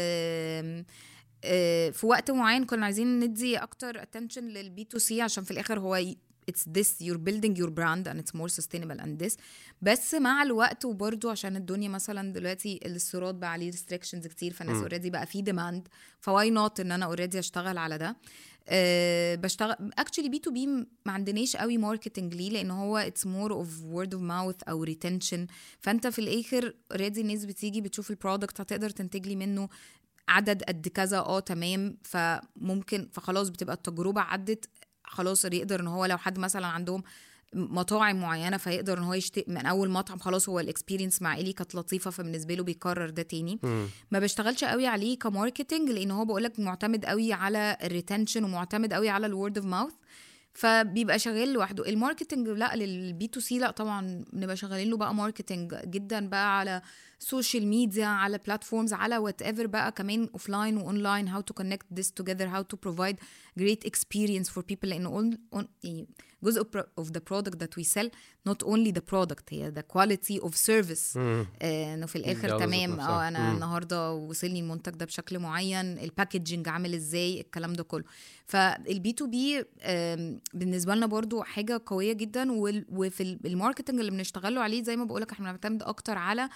في وقت معين كنا عايزين ندي اكتر attention للبي تو سي عشان في الاخر هو it's this you're building your brand and it's more sustainable and this. بس مع الوقت وبرضو عشان الدنيا مثلا دلوقتي الاستيراد بقى عليه restrictions كتير، فالناس already بقى في demand، فواي نوت ان انا already اشتغل على ده. بشتغل actually بي تو بي ما عندناش قوي ماركتنج ليه، لان هو it's more of word of mouth او retention. فانت في الاخر already الناس بتيجي بتشوف البرودكت هتقدر تنتج لي منه عدد قد كذا تمام، فممكن فخلاص بتبقى التجربة عدت خلاص. يقدر ان هو لو حد مثلا عندهم مطاعم معينه فيقدر ان هو يشتري من اول مطعم، خلاص هو الاكسبيرينس مع إلي كانت لطيفه فبالنسبه له بيكرر ده تاني. ما بشتغلش قوي عليه كماركتنج لان هو بقولك معتمد قوي على الريتنشن ومعتمد قوي على الورد اوف ماوث، فبيبقى شغال لوحده. الماركتنج لا، للبي تو سي لا طبعا بنبقى شغالين له بقى ماركتنج جدا بقى على سوشيال ميديا، على بلاتفورمز، على وات ايفر بقى، كمان اوفلاين واونلاين. how to connect this together, how to provide great experience for people. لانه جزء of the product that we sell not only the product، هي the quality of service. انه في الاخر تمام انا النهارده وصلني المنتج ده بشكل معين، الباكيجنج عامل ازاي، الكلام ده كله. فالبي تو بي بالنسبه لنا برضو حاجه قويه جدا. وفي الماركتنج اللي بنشتغله عليه زي ما بقولك احنا بنعتمد اكتر على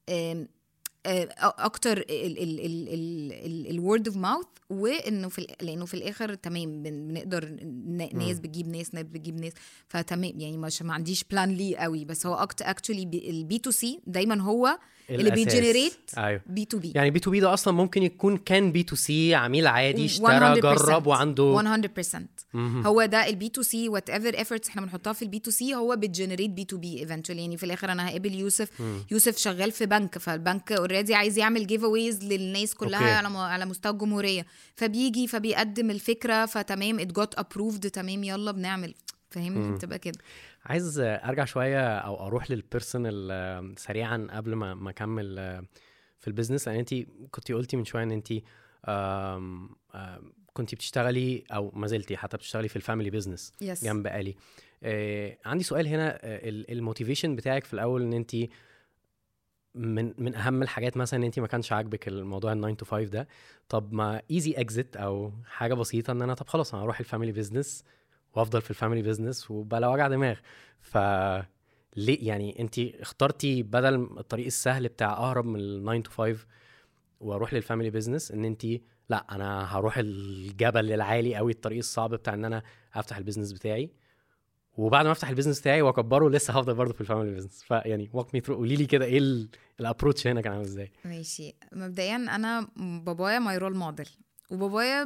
اكتر الورد اوف ماوث، وانه لانه في الاخر تمام بنقدر ناس بتجيب ناس بتجيب ناس، فتمام يعني ما عنديش بلان ليه قوي. بس هو اكتشلي البي تو سي دايما هو اللي بيجنريت بي تو بي. يعني بي تو بي ده اصلا ممكن يكون كان بي تو سي عميل عادي اشترى جرب وعنده 100%. هو ده البي تو سي وات ايفر ايفورتس احنا بنحطها في البي تو سي هو بتجنريت بي تو بي ايفنتشولي. يعني في الاخر انا هقابل يوسف شغال في بنك، فالبنك اوريدي عايز يعمل جيف اويز للناس كلها على مستوى الجمهوريه، فبيجي فبيقدم الفكره فتمام ات جوت ابروفد تمام يلا بنعمل. فاهمني؟ بتبقى كده. عايز ارجع شويه او اروح للبيرسونال سريعا قبل ما اكمل في البيزنس. يعني انت كنتي قلتي من شويه ان انت كنتي بتشتغلي او ما زلتي حتى بتشتغلي في الفاميلي بيزنس جنب آلي. عندي سؤال هنا. الموتيفيشن بتاعك في الاول ان انت من اهم الحاجات مثلا ان انت ما كانش عاجبك الموضوع ال 9 to 5 ده، طب ما ايزي اكزيت او حاجه بسيطه ان انا طب خلاص انا هروح الفاميلي بيزنس وافضل في الفاميلي بيزنس وبلا وجع دماغ. ليه يعني انت اخترتي بدل الطريق السهل بتاع اهرب من ال 9 to 5 واروح للفاميلي بيزنس ان انت لا انا هروح الجبل العالي قوي، الطريق الصعب بتاع ان انا افتح البيزنس بتاعي، وبعد ما افتح البيزنس بتاعي واكبره لسه هفضل برضه في الفاميلي بيزنس؟ فيعني walk me through، قولي لي كده ايه الابروتش هنا كان عامل ازاي؟ ماشي. مبدئيا انا بابايا ماي رول موديل، وبابايا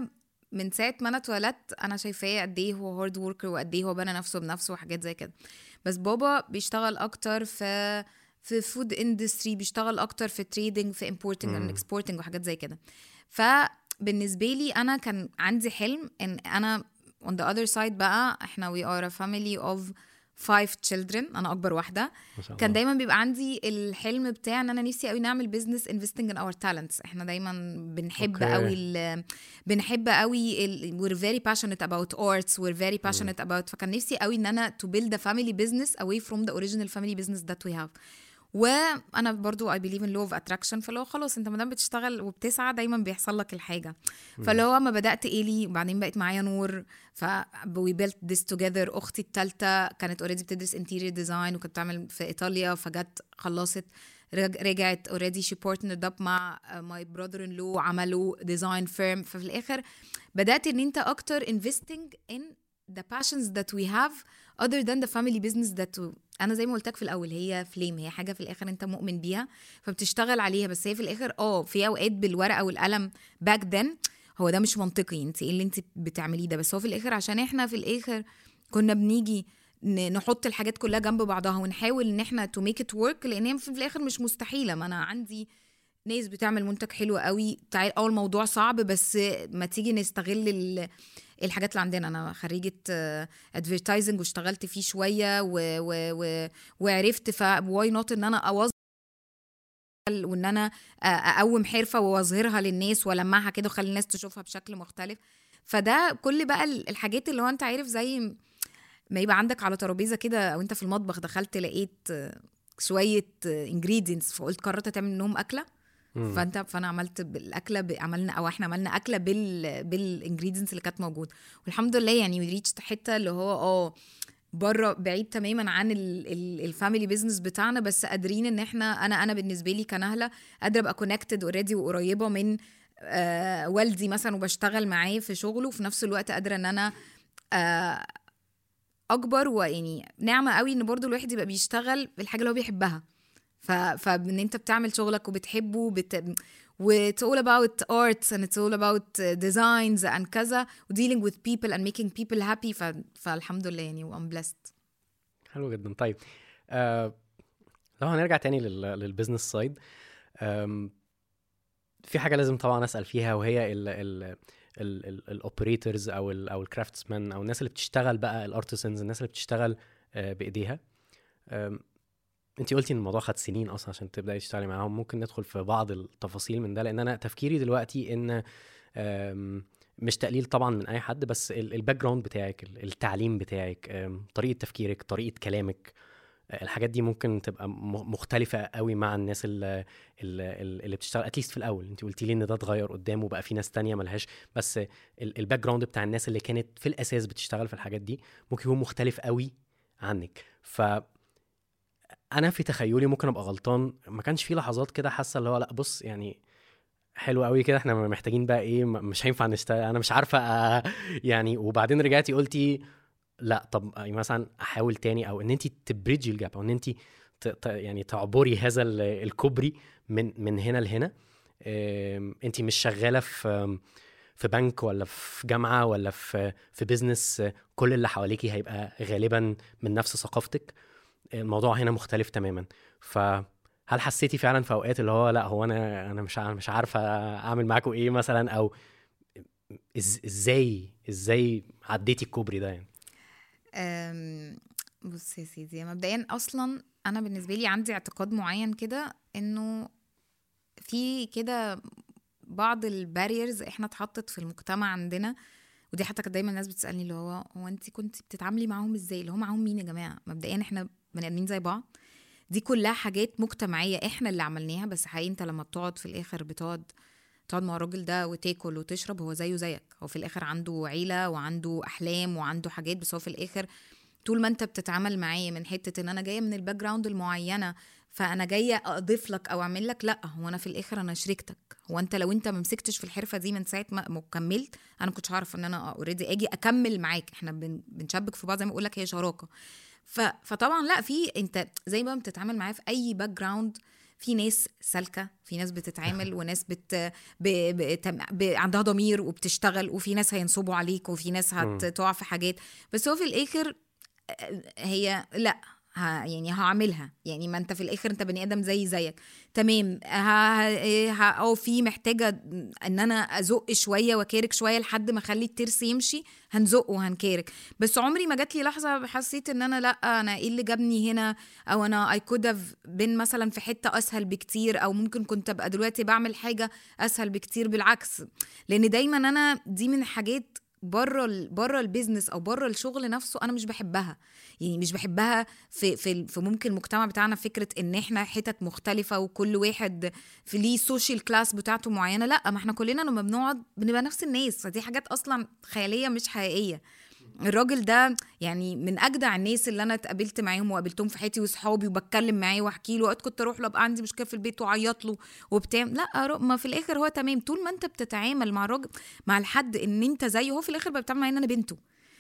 من ساعه ما انا اتولدت انا شايفاه قد ايه هو هارد وركر وقد ايه هو بنى نفسه بنفسه وحاجات زي كده. بس بابا بيشتغل اكتر في فود اندستري، بيشتغل اكتر في تريدنج، في امبورتنج اند اكسبورتنج وحاجات زي كده. فبالنسبه لي انا كان عندي حلم ان انا on the other side بقى احنا we are a family of 5 children، انا اكبر واحده. كان دايما بيبقى عندي الحلم بتاع ان انا نفسي قوي نعمل بيزنس investing in our talents. احنا دايما بنحب قوي بنحب قوي we're very passionate about arts, we're very passionate about. فكان نفسي قوي ان انا to build a family business away from the original family business that we have. وانا برضو I believe in law of attraction، فلو خلاص انت مادام بتشتغل وبتسعى دايما بيحصل لك الحاجه. فلو ما بدات إيلي وبعدين بقت معايا نور، ف we built this together. اختي الثالثه كانت already بتدرس interior design وكانت بتعمل في ايطاليا، فجت خلصت رجعت already she partnered up مع my brother in law عملوا design firm. ففي الاخر بدات ان انت اكتر investing in the passions that we have other than the family business that انا زي ما قلتك في الاول هي فليم، هي حاجه في الاخر انت مؤمن بيها فبتشتغل عليها. بس هي في الاخر في اوقات بالورقه والقلم باك ذن هو ده مش منطقي، انت ايه اللي انت بتعمليه ده؟ بس هو في الاخر عشان احنا في الاخر كنا بنيجي نحط الحاجات كلها جنب بعضها ونحاول ان احنا to make it work، لان هي في الاخر مش مستحيله. ما انا عندي ناس بتعمل منتج حلو قوي، اول موضوع صعب بس ما تيجي نستغل الحاجات اللي عندنا. انا خريجه ادفيرتايزنج واشتغلت فيه شويه وعرفت فواي نوت ان انا اوظف وان انا اقوم حرفه واظهرها للناس والمعها كده وخلي الناس تشوفها بشكل مختلف. فده كل بقى الحاجات اللي هو انت عارف زي ما يبقى عندك على ترابيزه كده او انت في المطبخ دخلت لقيت شويه ingredients فقلت قررت تعمل منهم اكله. فانا عملت بالاكله احنا عملنا اكله بالانجريدينتس اللي كانت موجوده. والحمد لله يعني ريتشت حته اللي هو بره بعيد تماما عن الفاميلي بيزنس بتاعنا، بس قادرين ان احنا انا بالنسبه لي كنهله قادره ابقى كونكتد اوريدي وقريبه من والدي مثلا وبشتغل معاه في شغله، وفي نفس الوقت قادره ان انا اكبر. ويعني نعمه قوي ان برضو الواحد يبقى بيشتغل بالحاجه اللي هو بيحبها. فان انت بتعمل شغلك وبتحبه it's all about arts and it's all about designs and كذا dealing with people and making people happy. فالحمد لله يعني I'm blessed. حلو جدا. طيب لو هنرجع تاني للبزنس سايد، في حاجة لازم طبعا أسأل فيها، وهي الاوبريتورز او الكرافتسمان او الناس اللي بتشتغل بقى الارتسنز، الناس اللي بتشتغل بايديها. انتي قلتي ان الموضوع خد سنين اصلا عشان تبداي تشتغلي معاهم. ممكن ندخل في بعض التفاصيل من ده، لان انا تفكيري دلوقتي ان مش تقليل طبعا من اي حد، بس الباك جراوند بتاعك، التعليم بتاعك، طريقه تفكيرك، طريقه كلامك، الحاجات دي ممكن تبقى مختلفه قوي مع الناس اللي بتشتغل اتليست في الاول. انت قلتي لي ان ده اتغير قدام وبقى في ناس تانية ملهاش، بس الباك جراوند بتاع الناس اللي كانت في الاساس بتشتغل في الحاجات دي ممكن يكون مختلف قوي عنك. انا في تخيلي ممكن ابقى غلطان، ما كانش في لحظات كده حاسه اللي هو لا بص يعني حلو قوي كده، احنا محتاجين بقى ايه، مش هينفع نشتغل، انا مش عارفه يعني، وبعدين رجعتي قلتي لا طب مثلا احاول تاني، او ان انت تبريدجي الجاب، او ان انت يعني تعبري هذا الكوبري من هنا لهنا. انت مش شغاله في بنك ولا في جامعه ولا في بيزنس كل اللي حواليكي هيبقى غالبا من نفس ثقافتك. الموضوع هنا مختلف تماما. فهل حسيتي فعلا في اوقات اللي هو لا هو انا مش عارفه اعمل معاكم ايه مثلا، او ازاي عديتي الكوبري ده يعني؟ بص يا سيدي، مبدئيا اصلا انا بالنسبه لي عندي اعتقاد معين كده انه في كده بعض الباريرز احنا اتحطت في المجتمع عندنا، ودي حتى كانت دايما الناس بتسالني اللي هو انت كنت بتتعاملي معاهم ازاي؟ اللي هو معاهم مين يا جماعه؟ مبدئيا احنا بني ادمين زي بعض، دي كلها حاجات مجتمعيه احنا اللي عملناها. بس حقيقي انت لما بتقعد في الاخر بتقعد مع الراجل ده وتاكل وتشرب، هو زيه زيك، هو في الاخر عنده عيله وعنده احلام وعنده حاجات. بس هو في الاخر طول ما انت بتتعامل معايا من حته ان انا جايه من الباك جراوند المعينه فانا جايه اضيف لك او اعمل لك، لا هو انا في الاخر انا شريكتك. هو انت لو انت ما مسكتش في الحرفه دي من ساعه ما كملت، انا ما كنتش عارف ان انا اوريدي اجي اكمل معاك. احنا بنشبك في بعض زي ما اقول لك، هي شراكه. فطبعا لا، في انت زي ما بتتعامل معايا في اي باك جراوند في ناس سالكه، في ناس بتتعامل وناس عندها ضمير وبتشتغل، وفي ناس هينصبوا عليك، وفي ناس هتقع في حاجات. بس هو في الاخر هي لا يعني هعملها، يعني ما انت في الاخر انت بني ادم زيك تمام. او في محتاجه ان انا ازق شويه وكارك شويه لحد ما اخلي الترس يمشي، هنزق وهنكارك. بس عمري ما جات لي لحظه حسيت ان انا لا انا ايه اللي جابني هنا، او انا I could have been مثلا في حته اسهل بكتير، او ممكن كنت ابقى دلوقتي بعمل حاجه اسهل بكتير. بالعكس، لان دايما انا دي من حاجات بره البيزنس او بره الشغل نفسه انا مش بحبها. يعني مش بحبها في ممكن المجتمع بتاعنا فكره ان احنا حتت مختلفه وكل واحد في ليه سوشيال كلاس بتاعته معينه. لا، ما احنا كلنا لما بنقعد بنبقى نفس الناس، فدي حاجات اصلا خياليه مش حقيقيه. الراجل ده يعني من اجدع الناس اللي انا اتقابلت معاهم وقابلتهم في حياتي وصحابي، وبتكلم معاه واحكي له. وقت كنت اروح له ابقى عندي مشكله في البيت وعيط له وبتاع، لا ما في الاخر هو تمام. طول ما انت بتتعامل مع الراجل مع الحد ان انت زيه، هو في الاخر بقى بتعامل معايا ان انا بنته،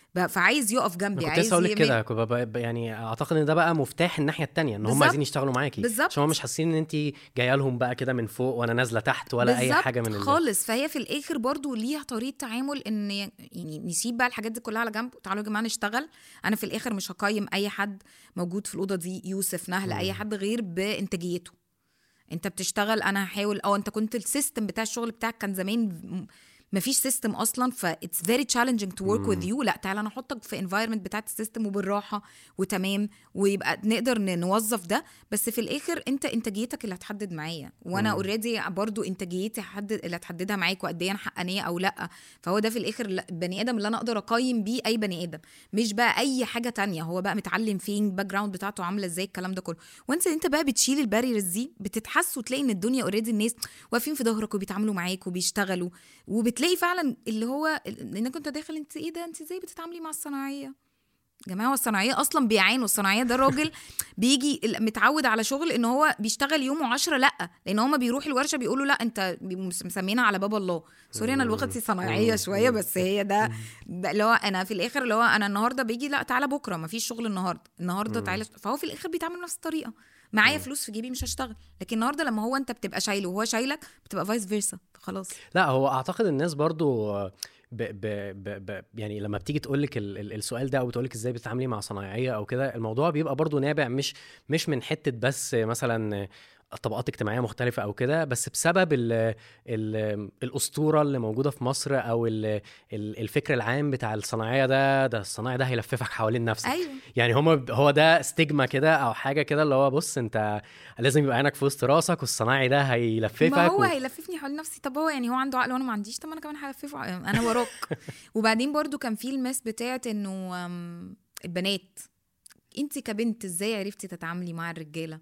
فعايز يقف جنبي، كنت عايز لسه اقول لك كده. يعني اعتقد ان ده بقى مفتاح الناحيه التانية، ان هم عايزين يشتغلوا معاكي، عشان هم مش حاسين ان انت جايه لهم بقى كده من فوق وانا نازله تحت ولا اي حاجه من خالص. فهي في الاخر برضو ليها طريقه تعامل، ان يعني نسيب بقى الحاجات دي كلها على جنب، تعالوا يا جماعه نشتغل. انا في الاخر مش هقيم اي حد موجود في الاوضه دي، يوسف، نهله، اي حد، غير بانتاجيته. انت بتشتغل، انا هحاول. انت كنت السيستم بتاع الشغل بتاعك كان زمان مفيش سيستم اصلا، ف it's very challenging to work with you. لا تعالى انا احطك في environment بتاعت السيستم وبالراحه وتمام، ويبقى نقدر نوظف ده. بس في الاخر انت انتاجيتك اللي هتحدد معايا، وانا اوريدي برضو انتاجيتي اللي هتحددها معاك، وقد ايه انا حقانيه او لا. فهو ده في الاخر البني ادم اللي انا اقدر اقيم بيه اي بني ادم، مش بقى اي حاجه تانية. هو بقى متعلم فين، باك جراوند بتاعته عامله ازاي، الكلام ده كله. وانت انت بقى بتشيل الباريرز دي، بتتحس وتلاقي ان الدنيا اوريدي الناس واقفين في ظهرك وبيتعاملوا معاك وبيشتغلوا، وبتلاقي فعلا اللي هو انك انت داخل، انت ايه ده، انت ازاي بتتعاملي مع الصناعيه؟ جماعه الصناعيه اصلا بيعانوا. الصناعيه ده راجل بيجي متعود على شغل ان هو بيشتغل يوم و10، لا، لان هما بيروح الورشه بيقولوا لا انت مسمينا على باب الله. سوري انا لغتي صناعيه شويه، بس هي ده اللي هو انا في الاخر اللي هو انا النهارده بيجي، لا تعالى بكره ما فيش شغل النهارده تعالى. فهو في الاخر بيتعامل نفس الطريقه. معايا فلوس في جيبي مش هشتغل، لكن النهارده لما هو انت بتبقى شايله وهو شايلك بتبقى فايس فيرسا، خلاص. لا هو اعتقد الناس برضو يعني لما بتيجي تقولك السؤال ده، او بتقولك ازاي بتتعاملي مع صنايعيه او كده، الموضوع بيبقى برضو نابع مش من حته بس مثلا طبقات اجتماعيه مختلفه او كده، بس بسبب الاسطوره اللي موجوده في مصر، او الفكر العام بتاع الصناعيه ده الصنايعي ده هيلففك حوالين نفسك. أيوة. يعني هو ده ستيجما كده او حاجه كده، اللي هو بص انت لازم يبقى عينك في وسط راسك، والصنايعي ده هيلففك. ما هو هيلففني حوالين نفسي. طب هو يعني هو عنده عقل وانا ما عنديش، طب انا كمان هلففه، انا وراك. وبعدين برضو كان في المس بتاعت انه البنات، انت كبنت ازاي عرفتي تتعاملي مع الرجاله؟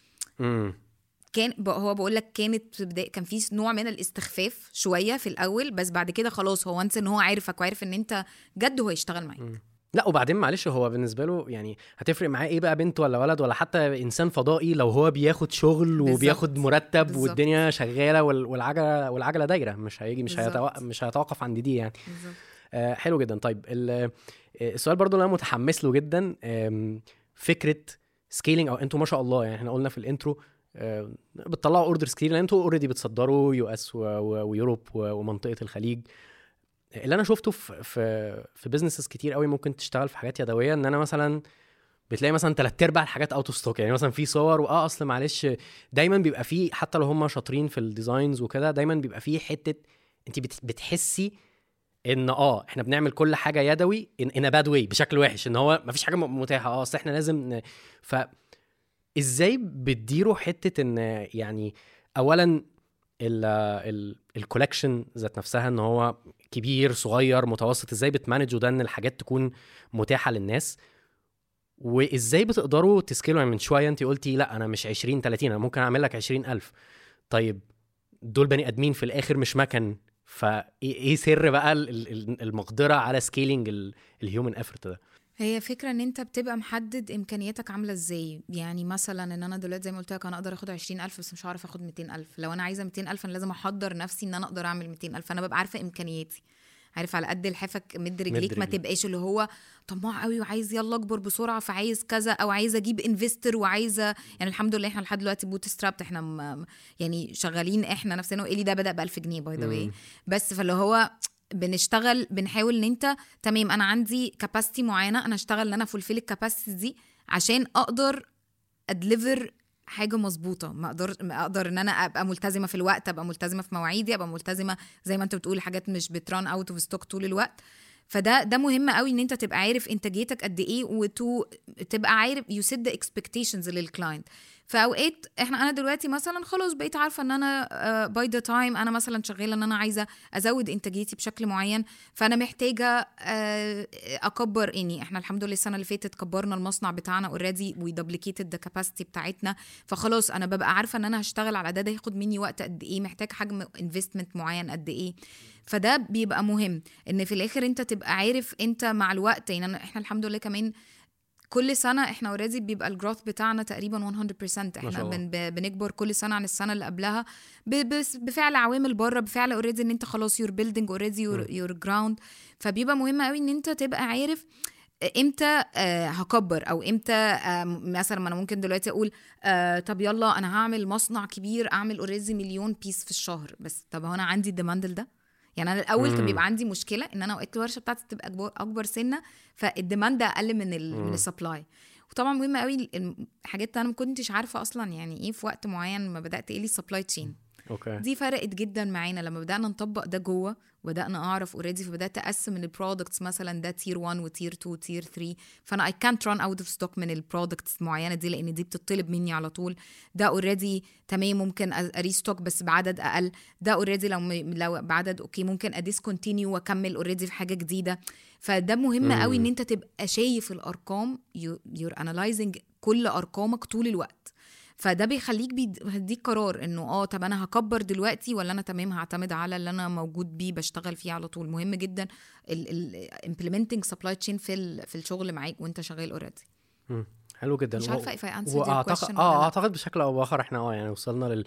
كان هو بقول لك كانت في بداية كان في نوع من الاستخفاف شويه في الاول، بس بعد كده خلاص هو انت ان هو عارفك وعارف ان انت جد هو يشتغل معاك. لا وبعدين معلش، هو بالنسبه له يعني هتفرق معاه ايه بقى بنت ولا ولد ولا حتى انسان فضائي، لو هو بياخد شغل وبياخد مرتب بالزبط. والدنيا شغاله والعجله دايره، مش هيجي مش هيتوقف عند دي يعني. حلو جدا. طيب السؤال برضو اللي انا متحمس له جدا، فكره سكيلينج، او انتوا ما شاء الله يعني احنا قلنا في الانترو بتطلعوا اوردرز كتير، لان انتوا اوريدي بتصدروا US ويوروب ومنطقه الخليج. اللي انا شفته في بيزنسز كتير قوي ممكن تشتغل في حاجات يدويه، ان انا مثلا بتلاقي مثلا 3/4 الحاجات اوت اوف ستوك. يعني مثلا في صور اصل معلش دايما بيبقى فيه، حتى لو هم شاطرين في الديزاينز وكده، دايما بيبقى فيه حته انت بتحسي ان احنا بنعمل كل حاجه يدوي ان باد واي، بشكل وحش، ان هو مفيش حاجه متاحه، اصل احنا لازم ازاي بتديروا حته ان يعني اولا الكولكشن ذات نفسها، ان هو كبير صغير متوسط، ازاي بتمانجوا ده ان الحاجات تكون متاحه للناس، وازاي بتقدروا تسكيلوا؟ يعني من شويه انت قلتي لا انا مش 20-30، انا ممكن اعمل لك 20,000. طيب دول بني ادمين في الاخر مش مكن، فايه سر بقى المقدره على سكيلينج الهيومن افورت ده؟ هي فكرة ان انت بتبقى محدد امكانياتك عاملة ازاي. يعني مثلا ان انا دلوقتي زي ما قلت لك انا اقدر اخد 20,000 بس مش هعرف اخد 200,000. لو انا عايزة 200,000 انا لازم احضر نفسي ان انا اقدر اعمل 200,000. انا ببقى عارفة امكانياتي. عارف على قد لحافك مد رجليك، ما تبقاش اللي هو طماع قوي وعايز يلا اكبر بسرعه فعايز كذا، او عايز اجيب انفستر وعايزه. يعني الحمد لله احنا لحد دلوقتي بوت ستراب، احنا يعني شغالين احنا نفسنا، وإلي ده بدأ ب1000 جنيه باي ذا واي. بس فاللي هو بنشتغل بنحاول ان انت تمام انا عندي كاباسيتي معينه، انا اشتغل ان انا فولفيل الكاباسيتي دي عشان اقدر ادليفر حاجه مظبوطه، ما اقدر ان انا ابقى ملتزمه في الوقت، ابقى ملتزمه في مواعيدي، ابقى ملتزمه زي ما انت بتقول حاجات مش بتران اوت اوف ستوك طول الوقت. فده مهم قوي ان انت تبقى عارف انتاجيتك قد ايه، وتبقى عارف you set the expectations للكلاينت. فاوقات انا دلوقتي مثلا خلاص بقيت عارفه ان انا باي ذا تايم انا مثلا شغاله ان انا عايزه ازود انتاجيتي بشكل معين، فانا محتاجه اكبر اني احنا الحمد لله السنه اللي فاتت كبرنا المصنع بتاعنا اوريدي ودبليكيتد ذا كاباسيتي بتاعتنا. فخلاص انا ببقى عارفه ان انا هشتغل على ده هياخد مني وقت قد ايه، محتاج حجم انفستمنت معين قد ايه. فده بيبقى مهم ان في الاخر انت تبقى عارف انت مع الوقت. يعني احنا الحمد لله كمان كل سنه احنا اوريدي بيبقى الجروث بتاعنا تقريبا 100%. احنا بنكبر كل سنه عن السنه اللي قبلها بفعل عوامل بره، بفعل اوريدي ان انت خلاص يور بيلدينج اوريدي يور جراوند. فبيبقى مهم قوي ان انت تبقى عارف امتى هكبر، او امتى مثلا ما انا ممكن دلوقتي اقول طب يلا انا هعمل مصنع كبير اعمل اوريدي 1,000,000 بيس في الشهر، بس طب هو انا عندي الديماند ده؟ يعني انا الاول كان بيبقى عندي مشكله ان انا اوقات الورشه بتاعتي تبقى اكبر سنه فالديماند اقل من السبلاي. وطبعا مهم قوي الحاجات انا ما كنتش عارفه اصلا يعني ايه في وقت معين ما بدات ايه لي السبلاي تشين. دي فرقت جدا معانا لما بدأنا نطبق ده جوه، وبدأنا أعرف اوريدي، فبدأت أقسم من البرودكتس مثلا ده تير 1 وتير 2 وتير 3. فأنا I can't run out of stock من البرودكتس معينة دي لأن دي بتطلب مني على طول. ده اوريدي تمام ممكن أريستوك بس بعدد أقل. ده اوريدي لو بعدد أوكي ممكن أديسكونتينيو وأكمل اوريدي في حاجة جديدة. فده مهم قوي إن أنت تبقى شايف الأرقام، you're analyzing كل أرقامك طول الوقت. فده بيخليك بيديك قرار انه طب انا هكبر دلوقتي ولا انا تمام هعتمد على اللي انا موجود بيه بشتغل فيه على طول. مهم جدا implementing supply chain في الشغل معاك وانت شغال اوريدي. حلو جدا. مش عارفه if I answered your question اعتقد بشكل او باخر احنا يعني وصلنا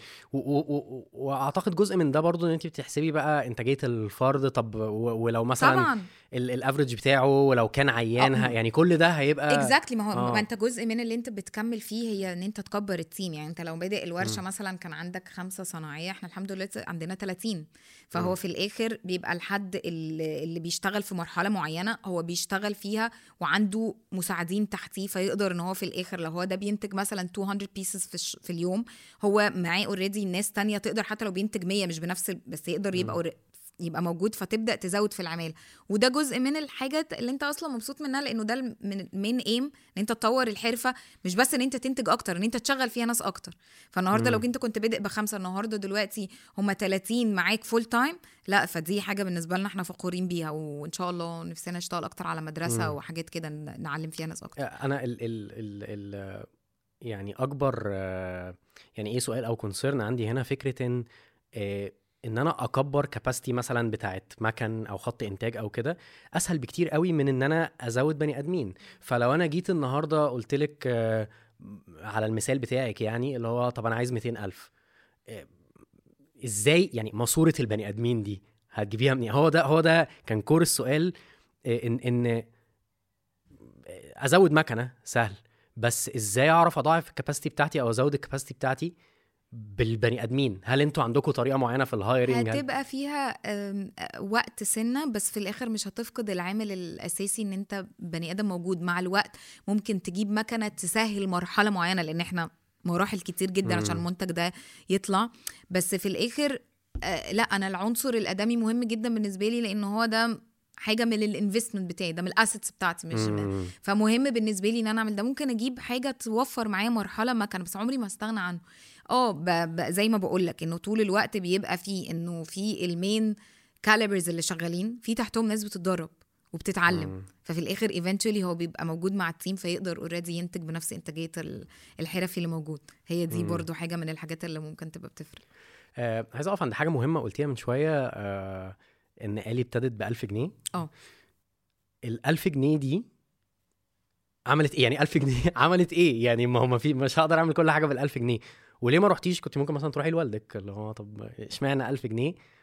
واعتقد جزء من ده برضو ان انت بتحسبي بقى انتاجيه الفرد. طب ولو مثلا الافريج بتاعه ولو كان عيانها يعني كل ده هيبقى exactly. ما هو ما انت جزء من اللي انت بتكمل فيه هي ان انت تكبر التيم. يعني انت لو بادئ الورشه مثلا كان عندك 5 صناعيه، احنا الحمد لله عندنا 30. فهو في الاخر بيبقى الحد اللي بيشتغل في مرحله معينه هو بيشتغل فيها وعنده مساعدين تحتيه، فيقدر ان هو في الاخر لو هو ده بينتج مثلا 200 pieces في اليوم، هو معاه اوريدي ناس تانية تقدر حتى لو بينتج 100 مش بنفس بس يقدر يبقى موجود، فتبدأ تزود في العمالة. وده جزء من الحاجات اللي انت اصلا مبسوط منها لانه ده من المين ايم ان انت تطور الحرفة، مش بس ان انت تنتج اكتر، ان انت تشغل فيها ناس اكتر. فالنهارده لو انت كنت بادئ ب5 النهارده دلوقتي هم 30 معاك فول تايم، لا فدي حاجة بالنسبة لنا احنا فخورين بيها، وان شاء الله نفسنا نشتغل اكتر على مدرسة وحاجات كده نعلم فيها ناس اكتر. انا ال يعني اكبر يعني ايه سؤال او كونسيرن عندي هنا فكرة ان انا اكبر كاباسيتي مثلا بتاعت مكن او خط انتاج او كده اسهل بكتير قوي من ان انا ازود بني ادمين. فلو انا جيت النهارده قلت لك على المثال بتاعك يعني اللي هو طب انا عايز 200,000، ازاي يعني ماسوره البني ادمين دي هتجيبيها منين؟ هو ده كان كور السؤال. ان ازود مكنه سهل، بس ازاي اعرف اضاعف الكاباسيتي بتاعتي او ازود الكاباسيتي بتاعتي بالبني ادمين؟ هل انتوا عندكم طريقه معينه في الهايرنج؟ هتبقى فيها وقت سنه، بس في الاخر مش هتفقد العامل الاساسي ان انت بني ادم موجود. مع الوقت ممكن تجيب مكنه تسهل مرحله معينه لان احنا مراحل كتير جدا عشان المنتج ده يطلع. بس في الاخر لا، انا العنصر الادمي مهم جدا بالنسبه لي لان هو ده حاجه من الانفستمنت بتاعي، ده من الاسيتس بتاعتي مش فمهم بالنسبه لي ان انا اعمل ده. ممكن اجيب حاجه توفر معايا مرحله مكنه بس عمري ما استغنى عنه. زي ما بقول لك انه طول الوقت بيبقى فيه انه في المين كاليبرز اللي شغالين في تحتهم ناس بتتدرب وبتتعلم. ففي الاخر eventually هو بيبقى موجود مع التيم فيقدر اوريدي ينتج بنفس انتاجيه الحرفي اللي موجود. هي دي برضو حاجه من الحاجات اللي ممكن تبقى بتفرق. عايز اقف عند حاجه مهمه قلتيها من شويه، ان آلي ابتدت ب1000 جنيه. ال1000 جنيه دي عملت ايه؟ يعني 1000 جنيه عملت ايه؟ يعني ما هو مش هقدر اعمل كل حاجه بال1000 جنيه. وليه ما رحتيش كنت ممكن مثلا تروحي لوالدك اللي هو طب اشمعنى 1000 جنيه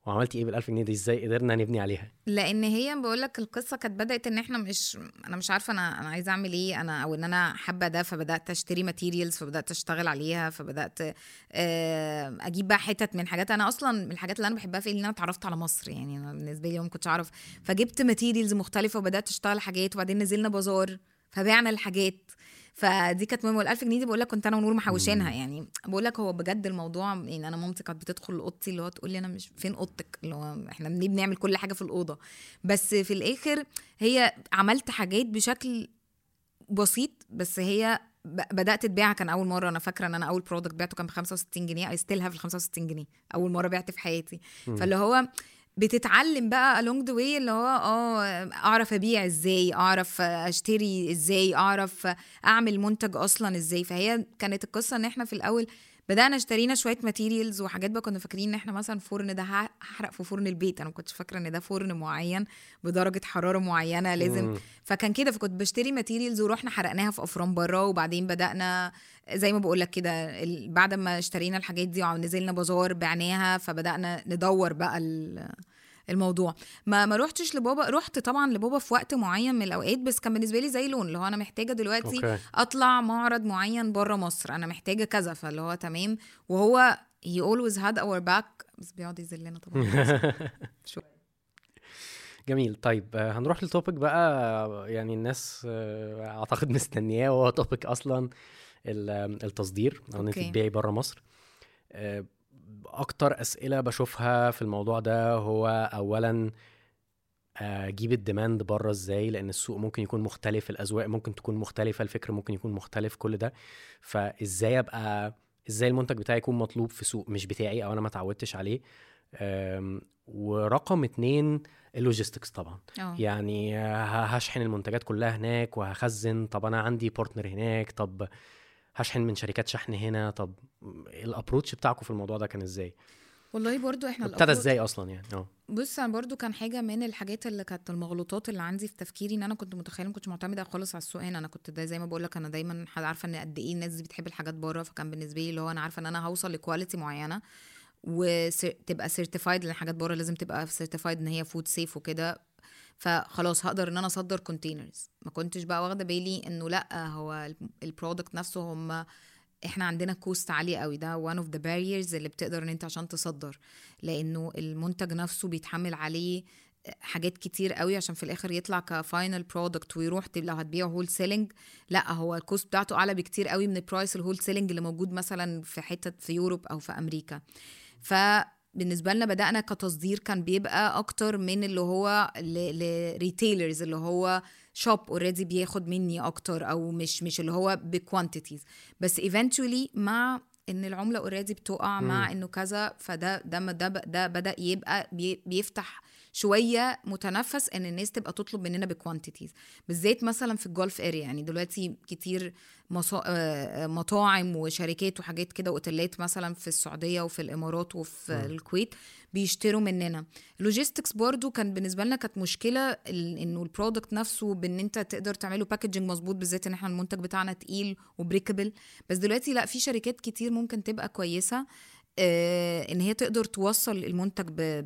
وعملتي ايه بال1000 جنيه دي؟ ازاي قدرنا نبني عليها؟ لان هي بقول لك القصه كانت بدات ان احنا انا مش عارفه انا عايزه اعمل ايه، انا او ان انا حابه ده، فبدات اشتري ماتيريالز، فبدات اشتغل عليها، فبدات اجيب بقى حتت من حاجات. انا اصلا من الحاجات اللي انا بحبها في ان انا اتعرفت على مصر، يعني انا بالنسبه لي ما كنتش اعرف، فجبت ماتيريالز مختلفه وبدات اشتغل حاجات، وبعدين نزلنا بازار فبيعنا الحاجات. فدي كانت مهمه. وال1000 جنيه دي بقول لك كنت انا ونور محوشينها، يعني بقول لك هو بجد الموضوع. يعني انا مامتي كانت بتدخل اوضتي اللي هو تقول لي انا مش فين اوضتك، اللي هو احنا بنعمل كل حاجه في الاوضه، بس في الاخر هي عملت حاجات بشكل بسيط، بس هي بدات تبيعها. كان اول مره انا فاكره ان انا اول برودكت بعته كان ب65 جنيه، اي ستيل هاف ال65 جنيه، اول مره بعت في حياتي. فاللي هو بتتعلم بقى along the way، اللي هو اعرف ابيع ازاي، اعرف اشتري ازاي، اعرف اعمل منتج اصلا ازاي. فهي كانت القصه ان احنا في الاول بدأنا اشترينا شوية ماتيريالز وحاجات بقى، كنا فاكرين ان احنا مثلا فرن ده هحرق في فرن البيت، انا ما كنتش فاكرة ان ده فرن معين بدرجة حرارة معينة لازم. فكان كده، فكنت بشتري ماتيريالز ورحنا حرقناها في افران بره، وبعدين بدأنا زي ما بقول لك كده بعد ما اشترينا الحاجات دي ونزلنا بازار بعناها، فبدأنا ندور بقى الموضوع. ما روحتش لبابا، رحت طبعا لبابا في وقت معين من الاوقات، بس كان بالنسبه لي زي لون اللي هو انا محتاجه دلوقتي اطلع معرض معين بره مصر، انا محتاجه كذا، فاللي هو تمام. وهو he always had our back، بس بيقعد يذلنا طبعا. جميل. طيب هنروح للتوبيك بقى، يعني الناس اعتقد مستنياه، وهو توبيك اصلا التصدير، او ان انت تبيعي بره مصر. اكتر اسئله بشوفها في الموضوع ده هو اولا اجيب الديماند بره ازاي، لان السوق ممكن يكون مختلف، الاذواق ممكن تكون مختلفه، الفكر ممكن يكون مختلف، كل ده. فازاي ازاي المنتج بتاعي يكون مطلوب في سوق مش بتاعي او انا ما اتعودتش عليه. ورقم 2 اللوجيستكس طبعا. يعني هشحن المنتجات كلها هناك وهخزن، طب انا عندي بارتنر هناك، طب هشحن من شركات شحن هنا، طب الابروتش بتاعكم في الموضوع ده كان ازاي؟ والله برضو احنا ابتدى ازاي اصلا يعني؟ بص انا برضو كان حاجه من الحاجات اللي كانت المغلوطات اللي عندي في تفكيري، ان انا كنت متخيله ما كنتش معتمده خالص على السوق هنا. انا كنت زي ما بقول لك، انا دايما عارفه ان قد ايه الناس دي بتحب الحاجات بره، فكان بالنسبه لي اللي هو انا عارفه ان انا هوصل لكواليتي معينه وتبقى سيرتيفايد، لان حاجات بره لازم تبقى سيرتيفايد ان هي فود سيف وكده، فخلاص هقدر ان انا اصدر كونتينرز. ما كنتش بقى واخده بالي انه لا، هو البرودكت نفسه هم احنا عندنا كوست عالية قوي، ده one of the barriers اللي بتقدر ان انت عشان تصدر، لانه المنتج نفسه بيتحمل عليه حاجات كتير قوي عشان في الاخر يطلع كفاينل برودكت ويروح. لو هتبيعه هول سيلينج، لا هو الكوست بتاعته اعلى بكتير قوي من البرايس الهول سيلينج اللي موجود مثلا في حتة في يوروب او في امريكا. بالنسبة لنا بدأنا كتصدير كان بيبقى أكتر من اللي هو لريتيلرز، اللي هو شوب اوريدي بياخد مني أكتر، أو مش اللي هو بكوانتيتيز، بس eventually مع إن العملة اوريدي بتقع، مع إنه كذا، ده بدأ يبقى بيفتح شوية متنفس إن الناس تبقى تطلب مننا بكوانتيتيز، بالذات مثلا في الجولف اريا. يعني دلوقتي كتير مطاعم وشركات وحاجات كده واوتيلات مثلا في السعودية وفي الإمارات وفي الكويت بيشتروا مننا. اللوجيستكس برضو كان بالنسبة لنا كانت مشكلة، إنه البرودكت نفسه بإن أنت تقدر تعمله باكجينج مظبوط، بالذات إن احنا المنتج بتاعنا تقيل وبريكبل. بس دلوقتي لا، في شركات كتير ممكن تبقى كويسة ان هي تقدر توصل المنتج